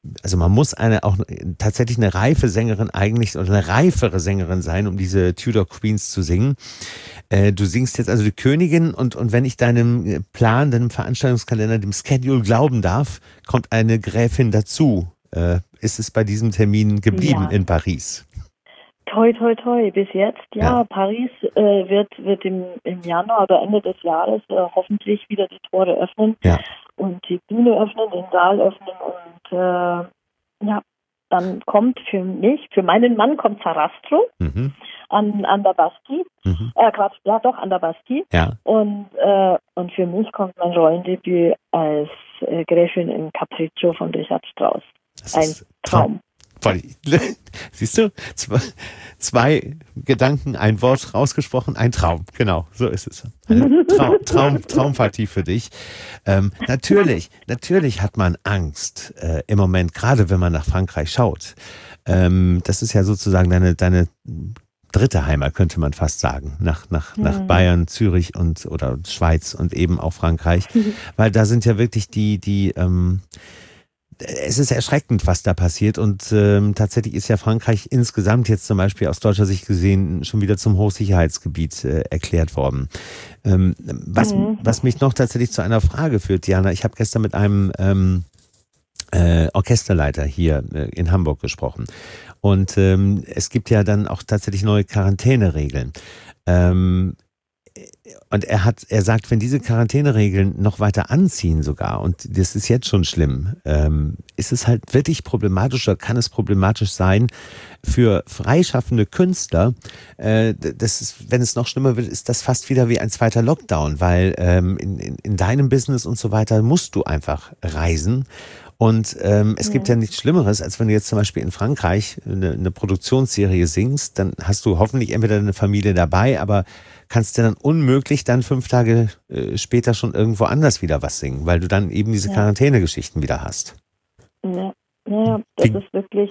also man muss eine auch tatsächlich eine reife Sängerin eigentlich oder eine reifere Sängerin sein, um diese Tudor Queens zu singen. Äh, du singst jetzt also die Königin und, und wenn ich deinem Plan, deinem Veranstaltungskalender, dem Schedule glauben darf, kommt eine Gräfin dazu. Äh, ist es bei diesem Termin geblieben Ja. in Paris? Toi, toi, toi. Bis jetzt, ja, Ja. Paris äh, wird, wird im, im Januar oder Ende des Jahres äh, hoffentlich wieder die Tore öffnen Ja. und die Bühne öffnen, den Saal öffnen und äh, ja, dann kommt für mich, für meinen Mann kommt Sarastro Mhm. an, an der Bastille. Mhm. Äh, Quatsch, ja doch, an der Bastille. Ja. Und, äh, und für mich kommt mein Rollendebüt als äh, Gräfin in Capriccio von Richard Strauss. Das Ein ist Traum. Voll. Siehst du? Zwei, zwei Gedanken, ein Wort rausgesprochen, ein Traum. Genau, so ist es. Eine Traum, Traum, Traumpartie für dich. Ähm, natürlich, natürlich hat man Angst äh, im Moment, gerade wenn man nach Frankreich schaut. Ähm, das ist ja sozusagen deine, deine dritte Heimat, könnte man fast sagen, nach, nach, Mhm. nach Bayern, Zürich und oder Schweiz und eben auch Frankreich. Weil da sind ja wirklich die, die ähm, es ist erschreckend, was da passiert und ähm, tatsächlich ist ja Frankreich insgesamt jetzt zum Beispiel aus deutscher Sicht gesehen schon wieder zum Hochsicherheitsgebiet äh, erklärt worden. Ähm, was, Mhm. was mich noch tatsächlich zu einer Frage führt, Diana, ich habe gestern mit einem ähm, äh, Orchesterleiter hier äh, in Hamburg gesprochen und ähm, es gibt ja dann auch tatsächlich neue Quarantäneregeln. Ähm, Und er hat, er sagt, wenn diese Quarantäneregeln noch weiter anziehen sogar, und das ist jetzt schon schlimm, ähm, ist es halt wirklich problematisch oder kann es problematisch sein für freischaffende Künstler. Äh, das ist, wenn es noch schlimmer wird, ist das fast wieder wie ein zweiter Lockdown, weil ähm, in, in, in deinem Business und so weiter musst du einfach reisen. Und ähm, es gibt ja nichts Schlimmeres, als wenn du jetzt zum Beispiel in Frankreich eine, eine Produktionsserie singst, dann hast du hoffentlich entweder eine Familie dabei, aber kannst du dann unmöglich dann fünf Tage äh, später schon irgendwo anders wieder was singen, weil du dann eben diese Ja. Quarantänegeschichten wieder hast. Ja, ja, das Wie- ist wirklich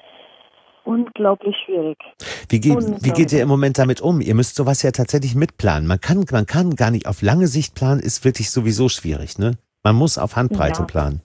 unglaublich schwierig. Wie geht, wie Unglaublich. geht ihr im Moment damit um? Ihr müsst sowas ja tatsächlich mitplanen. Man kann, man kann gar nicht auf lange Sicht planen, ist wirklich sowieso schwierig, ne? Man muss auf Handbreite Ja. planen.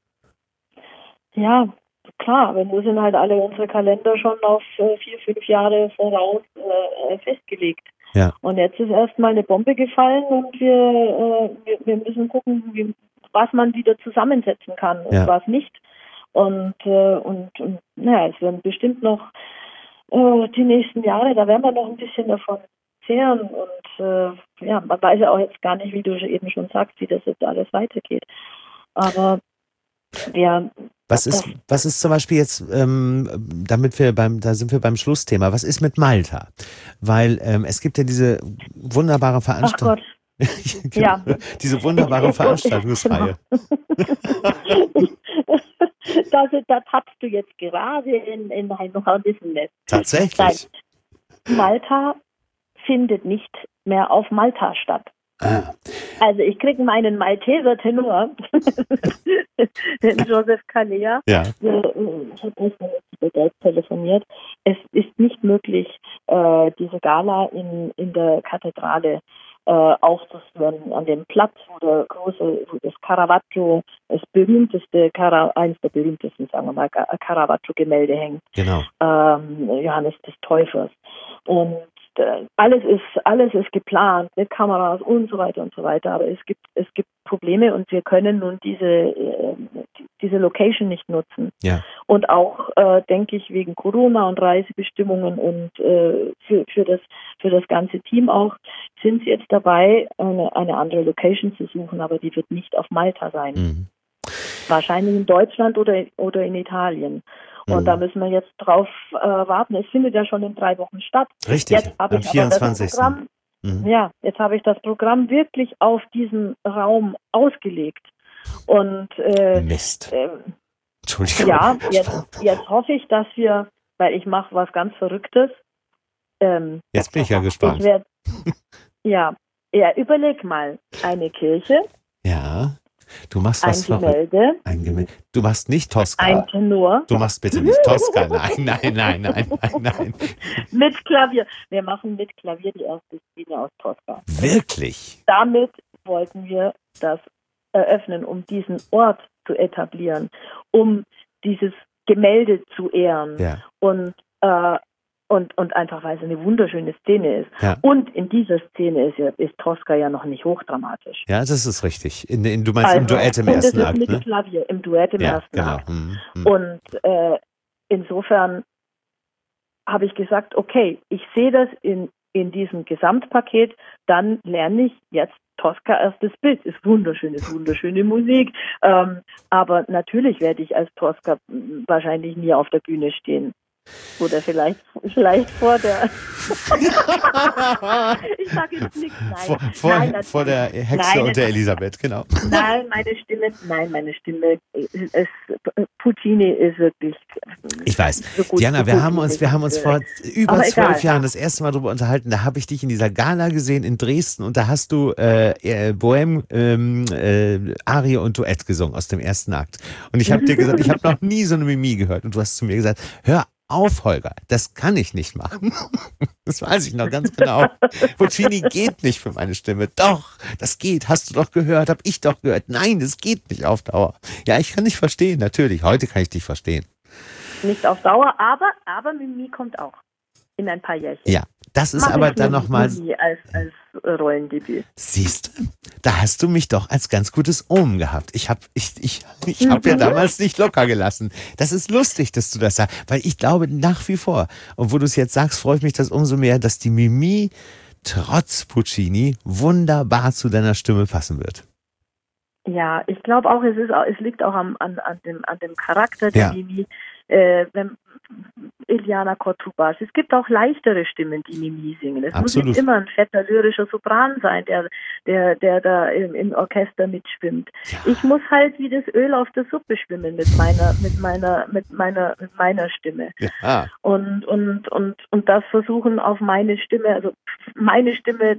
Ja, klar, aber nur sind halt alle unsere Kalender schon auf äh, vier, fünf Jahre voraus äh, festgelegt. Ja. Und jetzt ist erstmal eine Bombe gefallen und wir, äh, wir, wir müssen gucken, wie, was man wieder zusammensetzen kann und Ja. was nicht. Und, äh, und, und naja, es werden bestimmt noch äh, die nächsten Jahre, da werden wir noch ein bisschen davon zehren. Und äh, ja, man weiß ja auch jetzt gar nicht, wie du eben schon sagst, wie das jetzt alles weitergeht. Aber wir Was ist, was ist zum Beispiel jetzt, ähm, damit wir beim, da sind wir beim Schlussthema, was ist mit Malta? Weil ähm, es gibt ja diese wunderbare Ach Veranstaltung. Gott, ja. Diese wunderbare Veranstaltungsreihe. das, da tappst du jetzt gerade in, in ein Hornissennest. Tatsächlich. Nein, Malta findet nicht mehr auf Malta statt. Ah, Also ich kriege meinen Malteser Tenor, den Joseph Calea, ja. äh, ich habe gestern mit der telefoniert. Es ist nicht möglich, äh, diese Gala in, in der Kathedrale äh, aufzuführen, an dem Platz, wo der große, wo das Caravaggio, das berühmteste, Cara, eines der berühmtesten, sagen wir mal, Caravaggio-Gemälde hängt, Genau. ähm, Johannes des Täufers. Und äh, alles ist, alles ist geplant mit Kameras und so weiter und so weiter, aber es gibt, es gibt Probleme und wir können nun diese, äh, diese Location nicht nutzen. Ja. Und auch, äh, denke ich, wegen Corona und Reisebestimmungen und äh, für, für, das, für das ganze Team auch, sind sie jetzt dabei, eine, eine andere Location zu suchen, aber die wird nicht auf Malta sein. Mhm. Wahrscheinlich in Deutschland oder, oder in Italien. Und Mhm. da müssen wir jetzt drauf äh, warten. Es findet ja schon in drei Wochen statt. Richtig, Jetzt habe am ich aber das vierundzwanzigsten Programm, Mhm. ja, jetzt habe ich das Programm wirklich auf diesen Raum ausgelegt. Und äh, Mist. äh, Entschuldigung. ja, jetzt, jetzt hoffe ich, dass wir, weil ich mache was ganz Verrücktes. Ähm, Jetzt bin ich ja ich gespannt. werd, ja, ja, überleg mal, eine Kirche, Ja. Du machst ein was verrückt. Gemälde, Ein Gemälde. Du machst nicht Tosca. ein Tenor. Du machst bitte nicht Tosca. Nein, nein, nein, nein, nein, nein. Mit Klavier. Wir machen mit Klavier die erste Szene aus Tosca. Wirklich? Damit wollten wir das eröffnen, um diesen Ort zu etablieren, um dieses Gemälde zu ehren. Ja. Und, äh, und, und einfach, weil es eine wunderschöne Szene ist. Ja. Und in dieser Szene ist, ja, ist Tosca ja noch nicht hochdramatisch. Ja, das ist richtig. In, in, du meinst also, im Duett im und ersten das ist Akt, mit ne? Klavier, im Duett im Ja, ersten genau. Akt. Hm, hm. Und äh, insofern habe ich gesagt, okay, ich sehe das in, in diesem Gesamtpaket, dann lerne ich jetzt Tosca erstes Bild. Ist wunderschön, ist wunderschöne Musik, ähm, aber natürlich werde ich als Tosca wahrscheinlich nie auf der Bühne stehen. Oder vielleicht, vielleicht vor der. Ich sage jetzt nichts, nein. Vor, vor, nein, vor der Hexe nein, und der Elisabeth, genau. Nein, meine Stimme, nein, meine Stimme ist, Puccini ist wirklich. Ich weiß. So gut, Diana, so wir gut haben uns, wir haben uns vor über Aber zwölf egal. Jahren das erste Mal darüber unterhalten. Da habe ich dich in dieser Gala gesehen in Dresden und da hast du äh, äh, Bohème, ähm, äh, Arie und Duett gesungen aus dem ersten Akt. Und ich habe dir gesagt, ich habe noch nie so eine Mimie gehört. Und du hast zu mir gesagt, hör auf, Holger, das kann ich nicht machen. Das weiß ich noch ganz genau. Puccini geht nicht für meine Stimme. Doch, das geht. Hast du doch gehört, habe ich doch gehört. Nein, das geht nicht auf Dauer. Ja, ich kann dich verstehen, natürlich. Heute kann ich dich verstehen. Nicht auf Dauer, aber, aber Mimi kommt auch. In ein paar Jährchen. Ja, das ist Mach aber ich dann Mimi nochmal. Als, als Rollendebüt. Siehst du, da hast du mich doch als ganz gutes Omen gehabt. Ich habe ich, ich, ich hab ja damals nicht locker gelassen. Das ist lustig, dass du das sagst, weil ich glaube nach wie vor, und wo du es jetzt sagst, freut mich das umso mehr, dass die Mimi trotz Puccini wunderbar zu deiner Stimme passen wird. Ja, ich glaube auch, es ist auch, es liegt auch am, an, an, dem, an dem Charakter der Ja. Mimi. Äh, wenn, Iliana Kotrubasch. Es gibt auch leichtere Stimmen, die Mimi singen. Es Absolut. muss nicht immer ein fetter lyrischer Sopran sein, der, der, der da im, im Orchester mitschwimmt. Ja. Ich muss halt wie das Öl auf der Suppe schwimmen mit meiner, mit meiner, mit meiner, mit meiner Stimme. Ja. Und, und, und, und das versuchen auf meine Stimme, also meine Stimme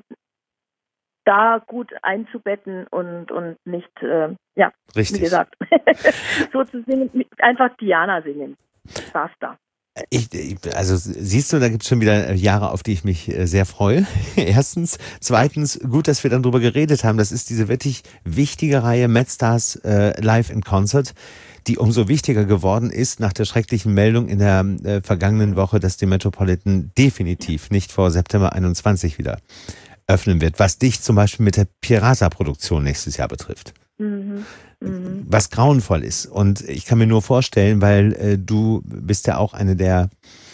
da gut einzubetten und, und nicht, äh, ja, Richtig. wie gesagt, so zu singen, einfach Diana singen. Basta. Ich, ich, also siehst du, da gibt es schon wieder Jahre, auf die ich mich äh, sehr freue. Erstens. Zweitens, gut, dass wir dann drüber geredet haben. Das ist diese wirklich wichtige Reihe Medstars äh, Live in Concert, die umso wichtiger geworden ist nach der schrecklichen Meldung in der äh, vergangenen Woche, dass die Metropolitan definitiv nicht vor September einundzwanzig wieder öffnen wird, was dich zum Beispiel mit der Pirata-Produktion nächstes Jahr betrifft. Mhm. Mhm. Was grauenvoll ist. Und ich kann mir nur vorstellen, weil äh, du bist ja auch eine der,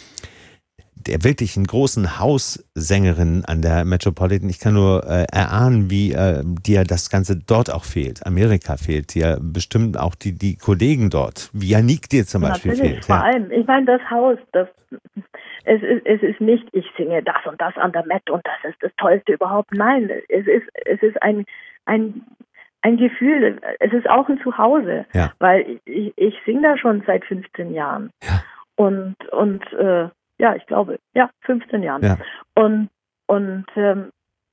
der wirklichen großen Haussängerinnen an der Metropolitan. Ich kann nur äh, erahnen, wie äh, dir das Ganze dort auch fehlt. Amerika fehlt dir bestimmt auch die, die Kollegen dort, wie Yannick dir zum Beispiel Natürlich, fehlt. vor Ja. allem. Ich meine, das Haus, das, es ist, es ist nicht, ich singe das und das an der Met und das ist das Tollste überhaupt. Nein, es ist, es ist ein, ein, ein Gefühl, es ist auch ein Zuhause, Ja. weil ich, ich singe da schon seit fünfzehn Jahren. Ja. Und, und, äh, ja, ich glaube, ja, fünfzehn Jahren. Ja. Und, und, ähm,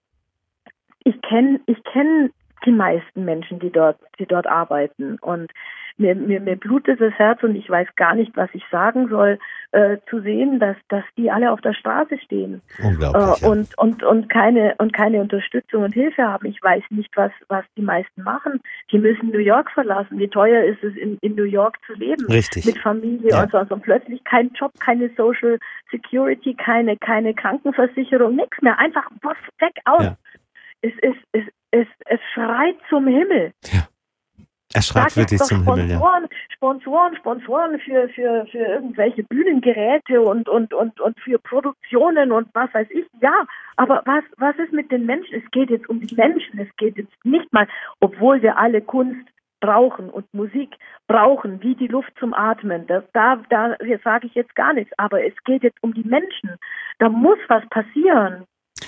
ich kenne, ich kenne die meisten Menschen, die dort, die dort arbeiten. Und mir, mir, mir blutet das Herz und ich weiß gar nicht, was ich sagen soll, äh, zu sehen, dass, dass die alle auf der Straße stehen. Unglaublich. Äh, Ja. und, und, und keine, und keine Unterstützung und Hilfe haben. Ich weiß nicht, was, was die meisten machen. Die müssen New York verlassen. Wie teuer ist es, in, in New York zu leben? Richtig. Mit Familie Ja. und sonst. Und plötzlich kein Job, keine Social Security, keine, keine Krankenversicherung, nichts mehr. Einfach was weg aus. Ja. Es ist, es, es, es schreit zum Himmel. Er schreit Sag wirklich jetzt doch zum Himmel, ja. Sponsoren, Sponsoren, Sponsoren für, für, für irgendwelche Bühnengeräte und, und, und, und für Produktionen und was weiß ich. Ja, aber was, was ist mit den Menschen? Es geht jetzt um die Menschen. Es geht jetzt nicht mal, obwohl wir alle Kunst brauchen und Musik brauchen, wie die Luft zum Atmen. Das, da da sage ich jetzt gar nichts. Aber es geht jetzt um die Menschen. Da muss was passieren.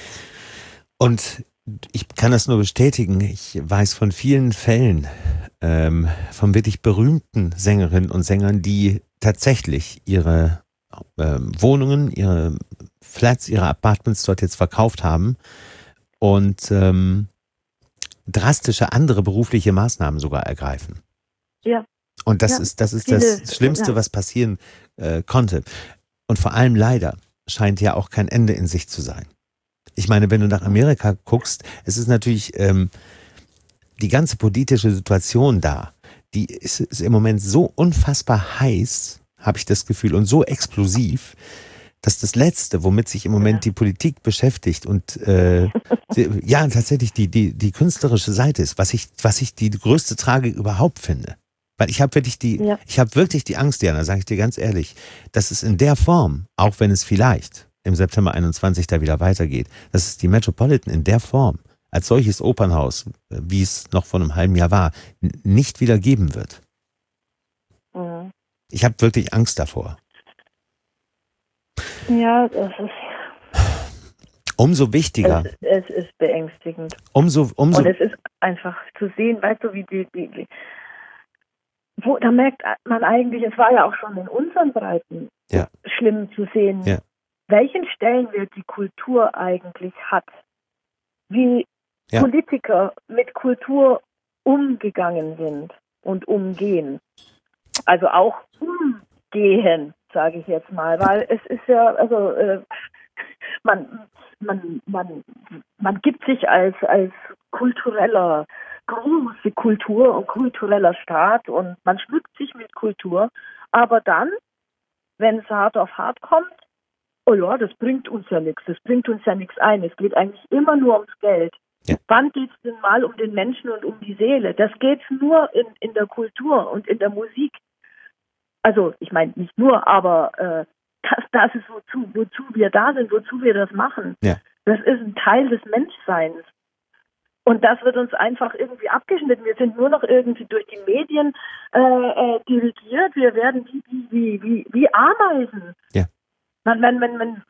Und ich kann das nur bestätigen. Ich weiß von vielen Fällen, ähm, von wirklich berühmten Sängerinnen und Sängern, die tatsächlich ihre ähm, Wohnungen, ihre Flats, ihre Apartments dort jetzt verkauft haben und ähm, drastische andere berufliche Maßnahmen sogar ergreifen. Ja. Und das Ja, ist das ist viele, das Schlimmste, ja. was passieren äh, konnte. Und vor allem leider scheint ja auch kein Ende in Sicht zu sein. Ich meine, wenn du nach Amerika guckst, es ist natürlich ähm, die ganze politische Situation da, die ist, ist im Moment so unfassbar heiß, habe ich das Gefühl, und so explosiv, dass das Letzte, womit sich im Moment ja. die Politik beschäftigt und äh, die, ja tatsächlich die, die, die künstlerische Seite ist, was ich, was ich die größte Tragik überhaupt finde. Weil ich habe wirklich die, ja. ich habe wirklich die Angst, Diana, sage ich dir ganz ehrlich, dass es in der Form, auch wenn es vielleicht im September einundzwanzig da wieder weitergeht, dass es die Metropolitan in der Form, als solches Opernhaus, wie es noch vor einem halben Jahr war, n- nicht wieder geben wird. Mhm. Ich habe wirklich Angst davor. Ja, das ist... Umso wichtiger. Es, es ist beängstigend. Umso, umso. Und es ist einfach zu sehen, weißt du, wie die... Wie, wie, wo, da merkt man eigentlich, es war ja auch schon in unseren Breiten ja. schlimm zu sehen, ja. welchen Stellenwert die Kultur eigentlich hat. Wie ja. Politiker mit Kultur umgegangen sind und umgehen. Also auch umgehen, sage ich jetzt mal, weil es ist ja, also äh, man, man, man, man gibt sich als, als kultureller, große Kultur und kultureller Staat und man schmückt sich mit Kultur, aber dann, wenn es hart auf hart kommt, oh ja, das bringt uns ja nichts, das bringt uns ja nichts ein, es geht eigentlich immer nur ums Geld. Ja. Wann geht es denn mal um den Menschen und um die Seele? Das geht nur in, in der Kultur und in der Musik. Also, ich meine nicht nur, aber äh, das, das ist wozu, wozu wir da sind, wozu wir das machen. Ja. Das ist ein Teil des Menschseins. Und das wird uns einfach irgendwie abgeschnitten. Wir sind nur noch irgendwie durch die Medien äh, äh, dirigiert. Wir werden wie, wie, wie, wie Ameisen. Ja. Man, man, man, man,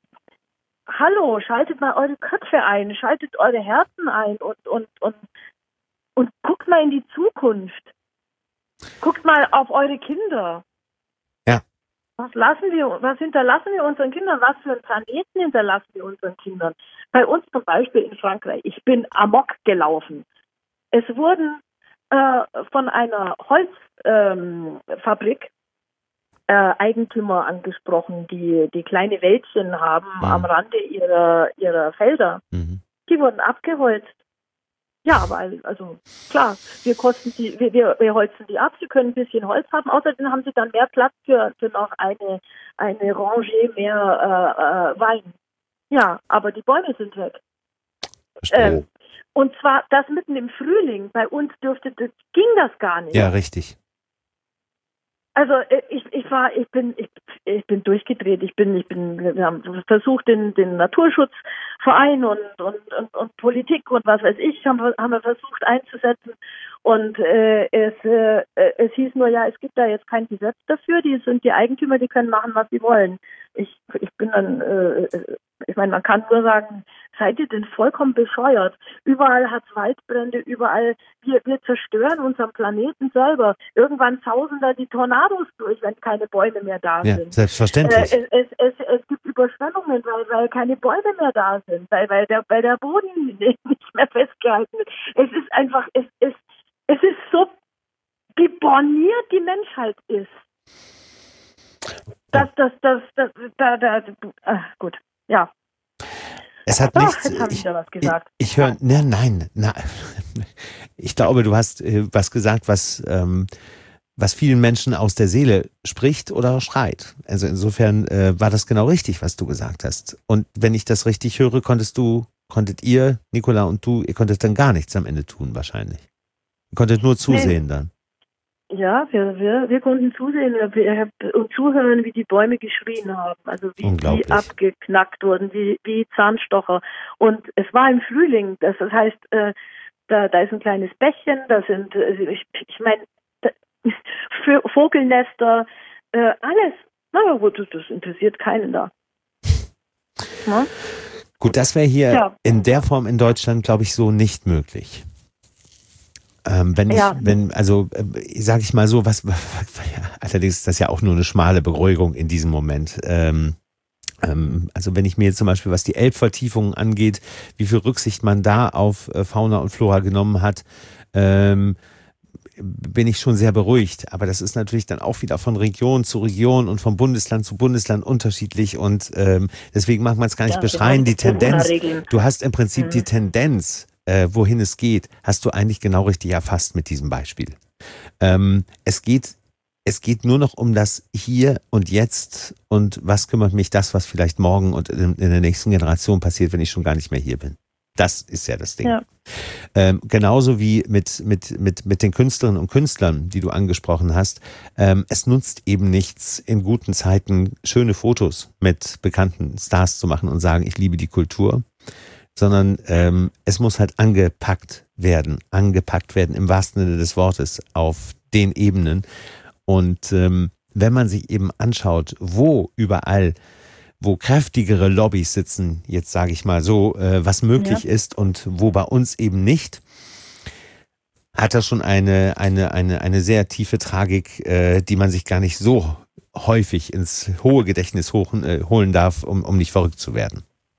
hallo, schaltet mal eure Köpfe ein, schaltet eure Herzen ein und, und, und, und guckt mal in die Zukunft. Guckt mal auf eure Kinder. Ja. Was lassen wir, was hinterlassen wir unseren Kindern? Was für einen Planeten hinterlassen wir unseren Kindern? Bei uns zum Beispiel in Frankreich. Ich bin amok gelaufen. Es wurden äh, von einer Holzfabrik äh, Eigentümer angesprochen, die, die kleine Wäldchen haben mhm. am Rande ihrer, ihrer Felder. Mhm. Die wurden abgeholzt. Ja, weil, also klar, wir kosten die, wir, wir, wir holzen die ab, sie können ein bisschen Holz haben, außerdem haben sie dann mehr Platz für, für noch eine, eine Rangée mehr äh, äh, Wein. Ja, aber die Bäume sind weg. Ähm, und zwar das mitten im Frühling. Bei uns dürfte das, ging das gar nicht. Ja, richtig. Also ich, ich war, ich bin, ich, ich bin durchgedreht. Ich bin, ich bin, wir haben versucht, den, den Naturschutzverein und, und, und, und Politik und was weiß ich, haben wir, haben wir versucht einzusetzen. Und äh, es, äh, es hieß nur, ja, es gibt da jetzt kein Gesetz dafür. Die sind die Eigentümer, die können machen, was sie wollen. Ich, ich bin dann, äh, ich meine, man kann nur sagen, seid ihr denn vollkommen bescheuert? Überall hat es Waldbrände, überall, wir, wir zerstören unseren Planeten selber. Irgendwann sausen da die Tornados durch, wenn keine Bäume mehr da ja, sind. Selbstverständlich. Äh, es, es, es, es gibt Überschwemmungen, weil, weil keine Bäume mehr da sind, weil, weil, der, weil der Boden nicht mehr festgehalten wird. Es ist einfach, es ist, es ist so, wie borniert die Menschheit ist. Das, das, das, das, da, da, da, gut, ja. Es hat Doch, nichts. jetzt habe ich da was gesagt. Ich, ich höre, ne, nein, na, ich glaube, du hast äh, was gesagt, was, ähm, was vielen Menschen aus der Seele spricht oder schreit. Also insofern äh, war das genau richtig, was du gesagt hast. Und wenn ich das richtig höre, konntest du, konntet ihr, Nicola und du, ihr konntet dann gar nichts am Ende tun wahrscheinlich. Ihr konntet nur zusehen nee. dann. Ja, wir, wir, wir konnten zusehen wir, und zuhören, wie die Bäume geschrien haben. Also wie die abgeknackt wurden, wie, wie Zahnstocher. Und es war im Frühling. Das heißt, äh, da, da ist ein kleines Bächchen, da sind, äh, ich, ich meine, Vogelnester, äh, alles. Na gut, das interessiert keinen da. Na? Gut, das wäre hier ja. in der Form in Deutschland, glaube ich, so nicht möglich. Ähm, wenn ich, ja. wenn, also, äh, sage ich mal so, was, allerdings ist das ja auch nur eine schmale Beruhigung in diesem Moment. Ähm, ähm, also wenn ich mir jetzt zum Beispiel, was die Elbvertiefungen angeht, wie viel Rücksicht man da auf äh, Fauna und Flora genommen hat, ähm, bin ich schon sehr beruhigt. Aber das ist natürlich dann auch wieder von Region zu Region und von Bundesland zu Bundesland unterschiedlich und ähm, deswegen mag man es gar nicht ja, beschreien. Die Tendenz, du hast im Prinzip mhm. die Tendenz, Äh, wohin es geht, hast du eigentlich genau richtig erfasst mit diesem Beispiel. Ähm, es geht, es geht nur noch um das Hier und Jetzt und was kümmert mich das, was vielleicht morgen und in, in der nächsten Generation passiert, wenn ich schon gar nicht mehr hier bin. Das ist ja das Ding. Ja. Ähm, genauso wie mit, mit, mit, mit den Künstlerinnen und Künstlern, die du angesprochen hast. Ähm, es nutzt eben nichts, in guten Zeiten schöne Fotos mit bekannten Stars zu machen und sagen, ich liebe die Kultur, sondern ähm, es muss halt angepackt werden, angepackt werden im wahrsten Sinne des Wortes auf den Ebenen. Und ähm, wenn man sich eben anschaut, wo überall wo kräftigere Lobbys sitzen, jetzt sage ich mal so, äh, was möglich ja. ist und wo bei uns eben nicht, hat das schon eine, eine, eine, eine sehr tiefe Tragik, äh, die man sich gar nicht so häufig ins hohe Gedächtnis hochen, äh, holen darf, um, um nicht verrückt zu werden.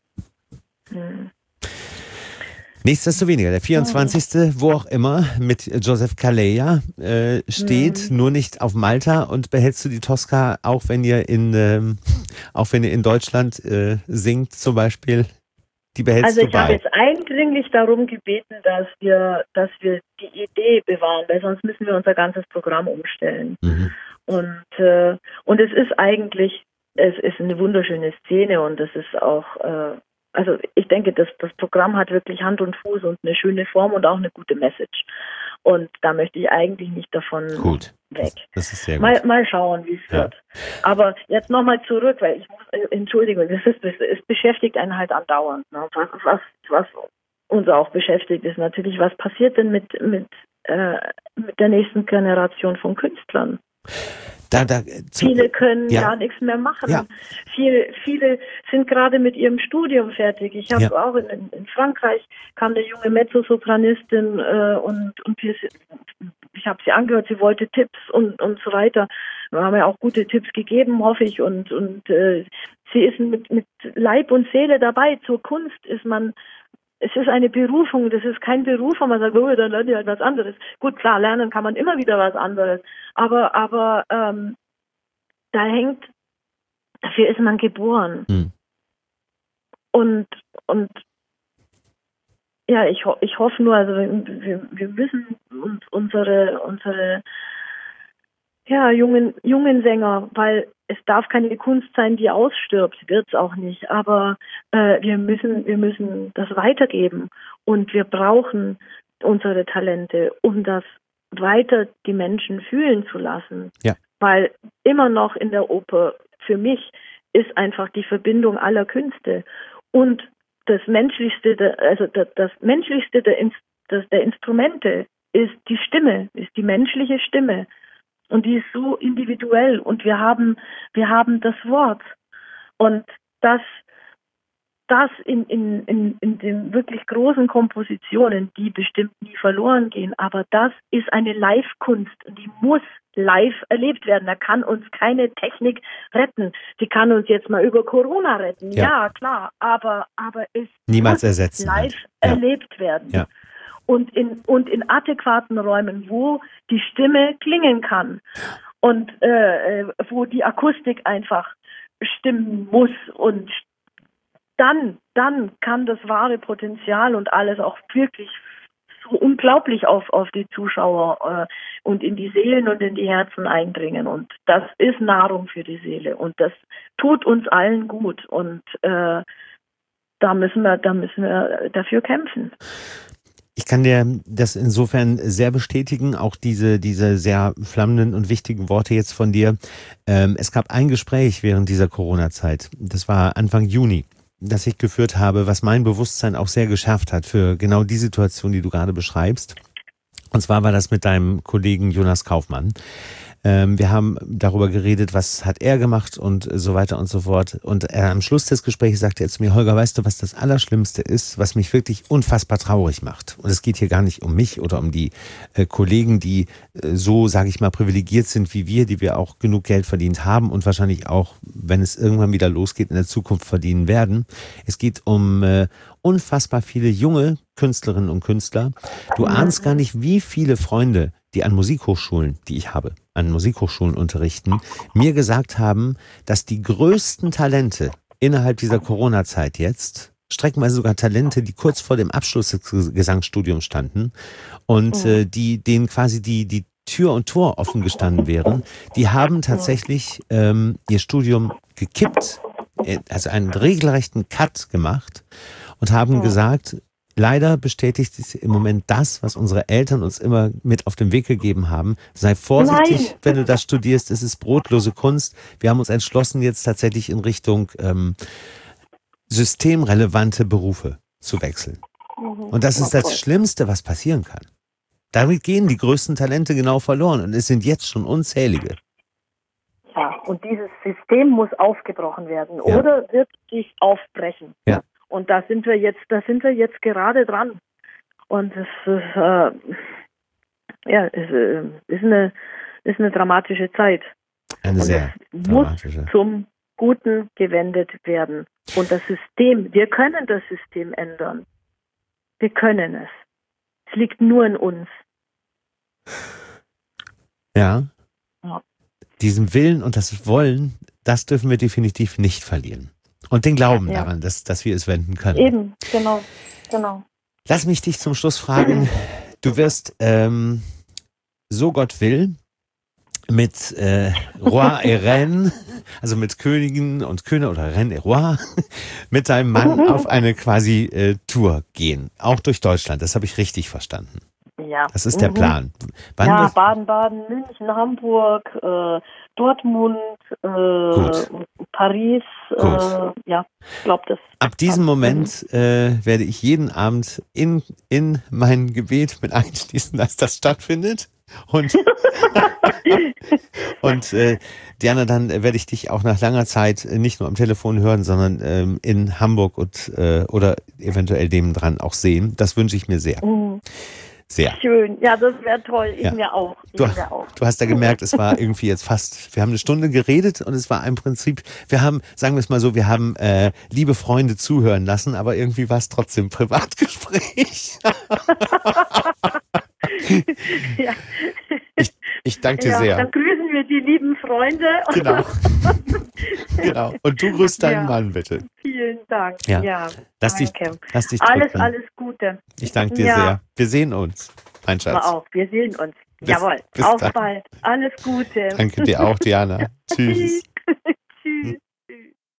Mhm. Nichtsdestoweniger, der vierundzwanzigste wo auch immer, mit Joseph Calleja äh, steht, mhm. nur nicht auf Malta. Und behältst du die Tosca, auch wenn ihr in, ähm, auch wenn ihr in Deutschland äh, singt zum Beispiel? Die behältst also du ich bei? habe jetzt eindringlich darum gebeten, dass wir, dass wir die Idee bewahren, weil sonst müssen wir unser ganzes Programm umstellen. Mhm. Und, äh, und es ist eigentlich, es ist eine wunderschöne Szene und es ist auch... Äh, Also ich denke, das, das Programm hat wirklich Hand und Fuß und eine schöne Form und auch eine gute Message. Und da möchte ich eigentlich nicht davon gut. weg. Das, das ist sehr gut. Mal, mal schauen, wie es ja. wird. Aber jetzt nochmal zurück, weil ich muss, Entschuldigung, das ist, es beschäftigt einen halt andauernd. Ne? Was, was, was uns auch beschäftigt, ist natürlich, was passiert denn mit, mit, äh, mit der nächsten Generation von Künstlern? Da, da, zu, viele können ja. gar nichts mehr machen. Ja. Viele, viele sind gerade mit ihrem Studium fertig. Ich habe ja. auch in, in Frankreich kam eine junge Mezzosopranistin äh, und, und wir, ich habe sie angehört, sie wollte Tipps und, und so weiter. Wir haben ja auch gute Tipps gegeben, hoffe ich. Und, und äh, sie ist mit, mit Leib und Seele dabei. Zur Kunst ist man Es ist eine Berufung, das ist kein Beruf, wo man sagt, oh, dann lerne ich halt was anderes. Gut, klar, lernen kann man immer wieder was anderes, aber aber ähm, da hängt, dafür ist man geboren. Hm. Und und ja, ich ho- ich hoffe nur, also wir, wir müssen uns unsere unsere ja jungen jungen Sänger, weil es darf keine Kunst sein, die ausstirbt, wird es auch nicht. Aber äh, wir müssen, wir müssen das weitergeben und wir brauchen unsere Talente, um das weiter die Menschen fühlen zu lassen. Ja. Weil immer noch in der Oper für mich ist einfach die Verbindung aller Künste und das Menschlichste, der, also das, das Menschlichste der, das, der Instrumente ist die Stimme, ist die menschliche Stimme. Und die ist so individuell und wir haben, wir haben das Wort. Und das, das in, in, in, in den wirklich großen Kompositionen, die bestimmt nie verloren gehen, aber das ist eine Live-Kunst und die muss live erlebt werden. Da kann uns keine Technik retten. Die kann uns jetzt mal über Corona retten, ja, ja klar, aber, aber es niemals muss ersetzen live halt. ja. erlebt werden. Ja. Und in, und in adäquaten Räumen, wo die Stimme klingen kann und äh, wo die Akustik einfach stimmen muss. Und dann, dann kann das wahre Potenzial und alles auch wirklich so unglaublich auf, auf die Zuschauer äh, und in die Seelen und in die Herzen eindringen. Und das ist Nahrung für die Seele. Und das tut uns allen gut. Und äh, da müssen wir, da müssen wir dafür kämpfen. Ich kann dir das insofern sehr bestätigen, auch diese diese sehr flammenden und wichtigen Worte jetzt von dir. Ähm, es gab ein Gespräch während dieser Corona-Zeit, das war Anfang Juni, das ich geführt habe, was mein Bewusstsein auch sehr geschärft hat für genau die Situation, die du gerade beschreibst. Und zwar war das mit deinem Kollegen Jonas Kaufmann. Ähm, wir haben darüber geredet, was hat er gemacht und so weiter und so fort. Und er, am Schluss des Gesprächs sagte er zu mir, Holger, weißt du, was das Allerschlimmste ist, was mich wirklich unfassbar traurig macht? Und es geht hier gar nicht um mich oder um die äh, Kollegen, die äh, so, sage ich mal, privilegiert sind wie wir, die wir auch genug Geld verdient haben und wahrscheinlich auch, wenn es irgendwann wieder losgeht, in der Zukunft verdienen werden. Es geht um äh, unfassbar viele junge Künstlerinnen und Künstler. Du ahnst gar nicht, wie viele Freunde, die an Musikhochschulen, die ich habe, an Musikhochschulen unterrichten, mir gesagt haben, dass die größten Talente innerhalb dieser Corona-Zeit jetzt, streckenweise sogar Talente, die kurz vor dem Abschluss des Gesangsstudiums standen und oh. äh, die denen quasi die, die Tür und Tor offen gestanden wären, die haben tatsächlich ähm, ihr Studium gekippt, also einen regelrechten Cut gemacht und haben gesagt, leider bestätigt sich im Moment das, was unsere Eltern uns immer mit auf den Weg gegeben haben. Sei vorsichtig, Nein. wenn du das studierst, es ist brotlose Kunst. Wir haben uns entschlossen, jetzt tatsächlich in Richtung ähm, systemrelevante Berufe zu wechseln. Und das ist das Schlimmste, was passieren kann. Damit gehen die größten Talente genau verloren und es sind jetzt schon unzählige. Ja, und dieses System muss aufgebrochen werden ja. oder wird sich aufbrechen. Ja. Und da sind wir jetzt, da sind wir jetzt gerade dran. Und es ist, äh, ja, es äh, ist eine, ist eine dramatische Zeit. Eine und sehr es dramatische. Muss zum Guten gewendet werden. Und das System, wir können das System ändern. Wir können es. Es liegt nur in uns. Ja. ja. Diesen Willen und das Wollen, das dürfen wir definitiv nicht verlieren. Und den Glauben ja. daran, dass, dass wir es wenden können. Eben, genau, genau. Lass mich dich zum Schluss fragen, du wirst, ähm, so Gott will, mit äh, Roi et Reine, also mit Königen und König oder Reine et Roi, mit deinem Mann auf eine quasi äh, Tour gehen. Auch durch Deutschland, das habe ich richtig verstanden. Ja. Das ist der Plan. Wann ja, wird... Baden-Baden, München, Hamburg, äh, Dortmund, äh, Paris. Äh, ja, ich glaube, das. Ab diesem Moment äh, werde ich jeden Abend in, in mein Gebet mit einschließen, dass das stattfindet. Und, und äh, Diana, dann werde ich dich auch nach langer Zeit nicht nur am Telefon hören, sondern ähm, in Hamburg und äh, oder eventuell nebendran auch sehen. Das wünsche ich mir sehr. Mhm. Sehr. Schön, ja, das wäre toll. Ich ja. mir auch. Ich du, mir auch. Du hast ja gemerkt, es war irgendwie jetzt fast, wir haben eine Stunde geredet und es war im Prinzip, wir haben, sagen wir es mal so, wir haben äh, liebe Freunde zuhören lassen, aber irgendwie war es trotzdem Privatgespräch. ja. ich, ich danke dir ja, sehr. Dann grüßen wir die lieben Freunde. Genau. genau. Und du grüßt deinen ja. Mann, bitte. Vielen Dank. Ja. ja lass dich, danke. Lass dich alles, drücken. alles Gute. Ich danke dir ja. sehr. Wir sehen uns, mein Schatz. Auch. Wir sehen uns. Bis, Jawohl. bis Auf dann. bald. Alles Gute. Danke dir auch, Diana. Tschüss.